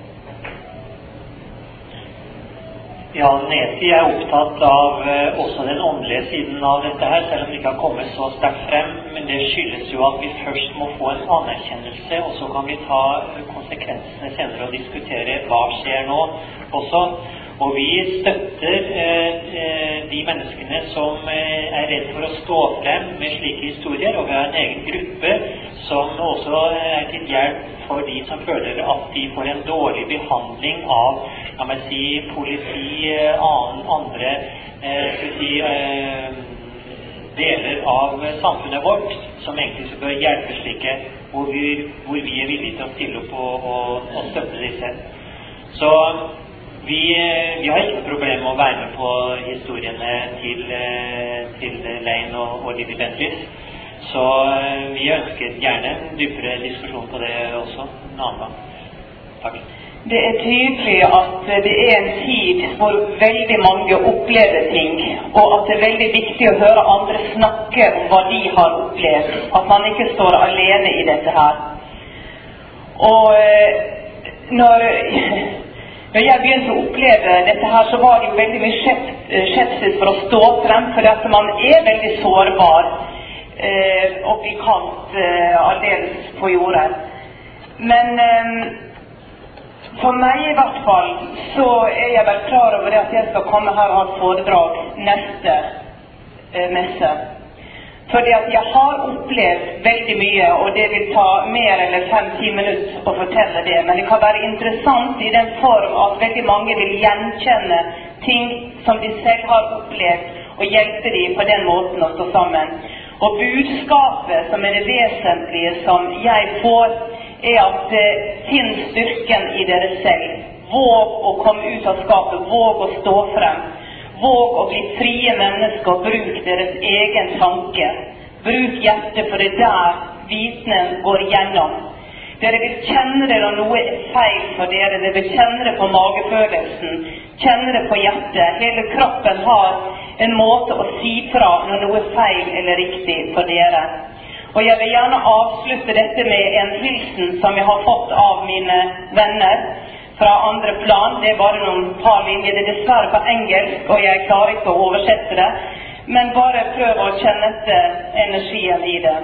Ja, Nesi er opptatt av eh, også den åndelige siden av dette her, selv om det ikke har kommet så sterkt frem, men det skyldes jo at vi først må få en anerkjennelse, og så kan vi ta konsekvensene senere og diskutere hva skjer nå også. Og vi støtter eh, de menneskene som eh, er redd for å stå frem med slike historier, og vi har en egen gruppe som også er til hjelp for de som føler at de får en dårlig behandling av, kan man si, politi, annen, andre eh, skal si, eh, deler av samfunnet vårt, som egentlig så bør hjelpe slike, hvor vi, hvor vi er villige til å stille opp og, og, og støtte disse. Så vi, vi har ikke noe problem med å være med på historiene til, til Lane og, og Libby Bentleys. Så vi ønsker gjerne en dypere diskusjon på det også en annen gang. Takk.
Det er tydelig at det er en tid hvor veldig mange opplever ting, og at det er veldig viktig å høre andre snakke om hva de har opplevd, at man ikke står alene i dette her. Og når, når jeg begynte å oppleve dette her, så var det jo veldig mye skepsis for å stå frem, for at man er veldig sårbar og blir kalt aldeles på jordet. Men for meg i hvert fall, så er jeg vel klar over det at jeg skal komme her og ha et foredrag neste eh, messe. Fordi at jeg har opplevd veldig mye, og det vil ta mer eller fem-ti minutter å fortelle det. Men det kan være interessant i den form at veldig mange vil gjenkjenne ting som de selv har opplevd, og hjelpe dem på den måten å stå sammen. Og budskapet som er det vesentlige som jeg får, er at uh, finn styrken i dere selv. Våg å komme ut av skapet, våg å stå frem. Våg å bli frie mennesker, bruk deres egen tanke. Bruk hjertet, for det er der vitnen går igjennom. Dere vil kjenne det når noe er feil for dere, dere vil kjenne det på magefølelsen, kjenne det på hjertet. Hele kroppen har en måte å si fra når noe er feil eller riktig for dere. Og jeg vil gjerne avslutte dette med en hilsen som jeg har fått av mine venner fra andre plan. Det er bare noen par linjer, det er dessverre på engelsk, og jeg klarer ikke å oversette det. Men bare prøv å kjenne etter energien i det.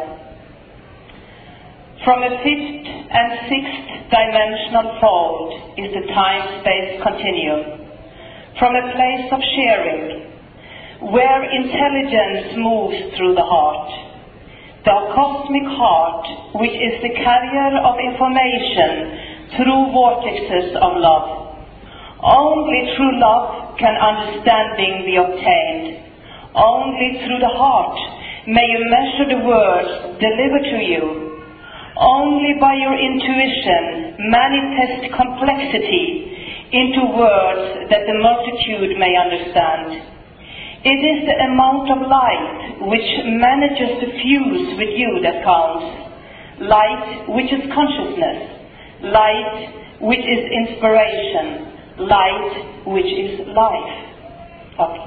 From a fifth and sixth dimensional fold is the time-space continuum. From a place of sharing, where intelligence moves through the heart, the cosmic heart, which is the carrier of information through vortexes of love. Only through love can understanding be obtained. Only through the heart may you measure the words delivered to you. Only by your intuition manifest complexity into words that the multitude may understand. It is the amount of light which manages to fuse with you that counts. Light which is consciousness. Light which is inspiration. Light which is life. Tack.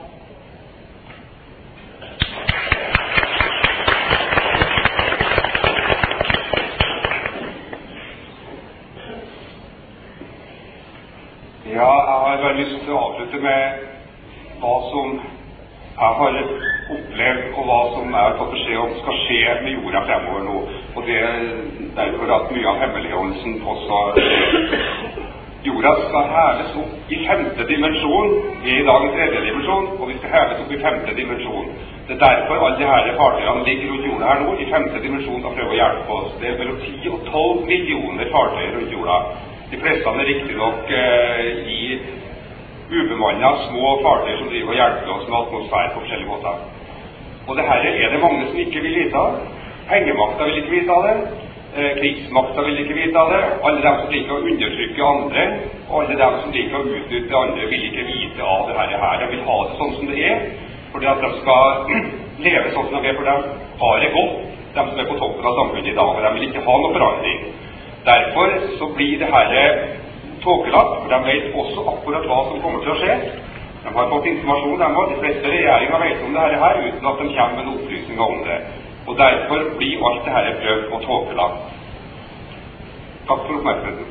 Ja, jeg har bare lyst til å avslutte med hva som jeg har opplevd, og hva som jeg har fått beskjed om skal skje med jorda fremover nå. Og det er derfor at mye av hemmeligholdelsen også jorda skal heves opp i femte dimensjon. Vi er i dag i tredje dimensjon, og vi skal heves opp i femte dimensjon. Det er derfor alle de her fartøyene ligger rundt jorda her nå, i femte dimensjon, og prøver å hjelpe oss. Det er mellom ti og tolv millioner fartøyer rundt jorda. De fleste er riktig nok eh, i ubemannet små fartøyer som driver og hjelper oss med atmosfære på forskjellige måter. Og det her er det mange som ikke vil vite av. Pengemakta vil ikke vite av det. Eh, krigsmakta vil ikke vite av det. Alle dem som liker å undertrykke andre, og alle dem som liker å utnytte andre, vil ikke vite av det her. De vil ha det sånn som det er, fordi at de skal leve sånn som de er, for de har det godt, de som er på toppen av samfunnet i dag, og de vil ikke ha noe forandring. Derfor så blir det her tåkelagt, for de vet også akkurat hva som kommer til å skje. De har fått informasjon, de har, de fleste regjeringer vet om det her, uten at de kommer med en opplysning om det. Og derfor blir alt det her prøvd og tåkelagt. Takk for oppmerksomheten.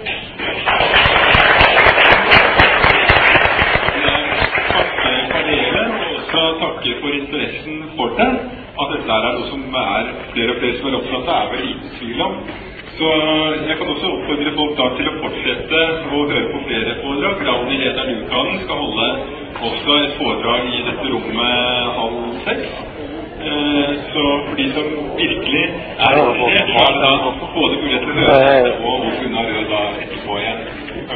Takke for dere, og også takke for interessen for det. At dette er noe som er flere og flere som er opptatt av, er vel liten tvil om. Så jeg kan også oppfordre folk da til å fortsette å høre på flere foredrag. Rauni Lederen-Ukanen skal holde også et foredrag i dette rommet halv seks. Så for de som virkelig er interessert, så er det da både mulighet til å høre og Gunnar Rød da etterpå igjen.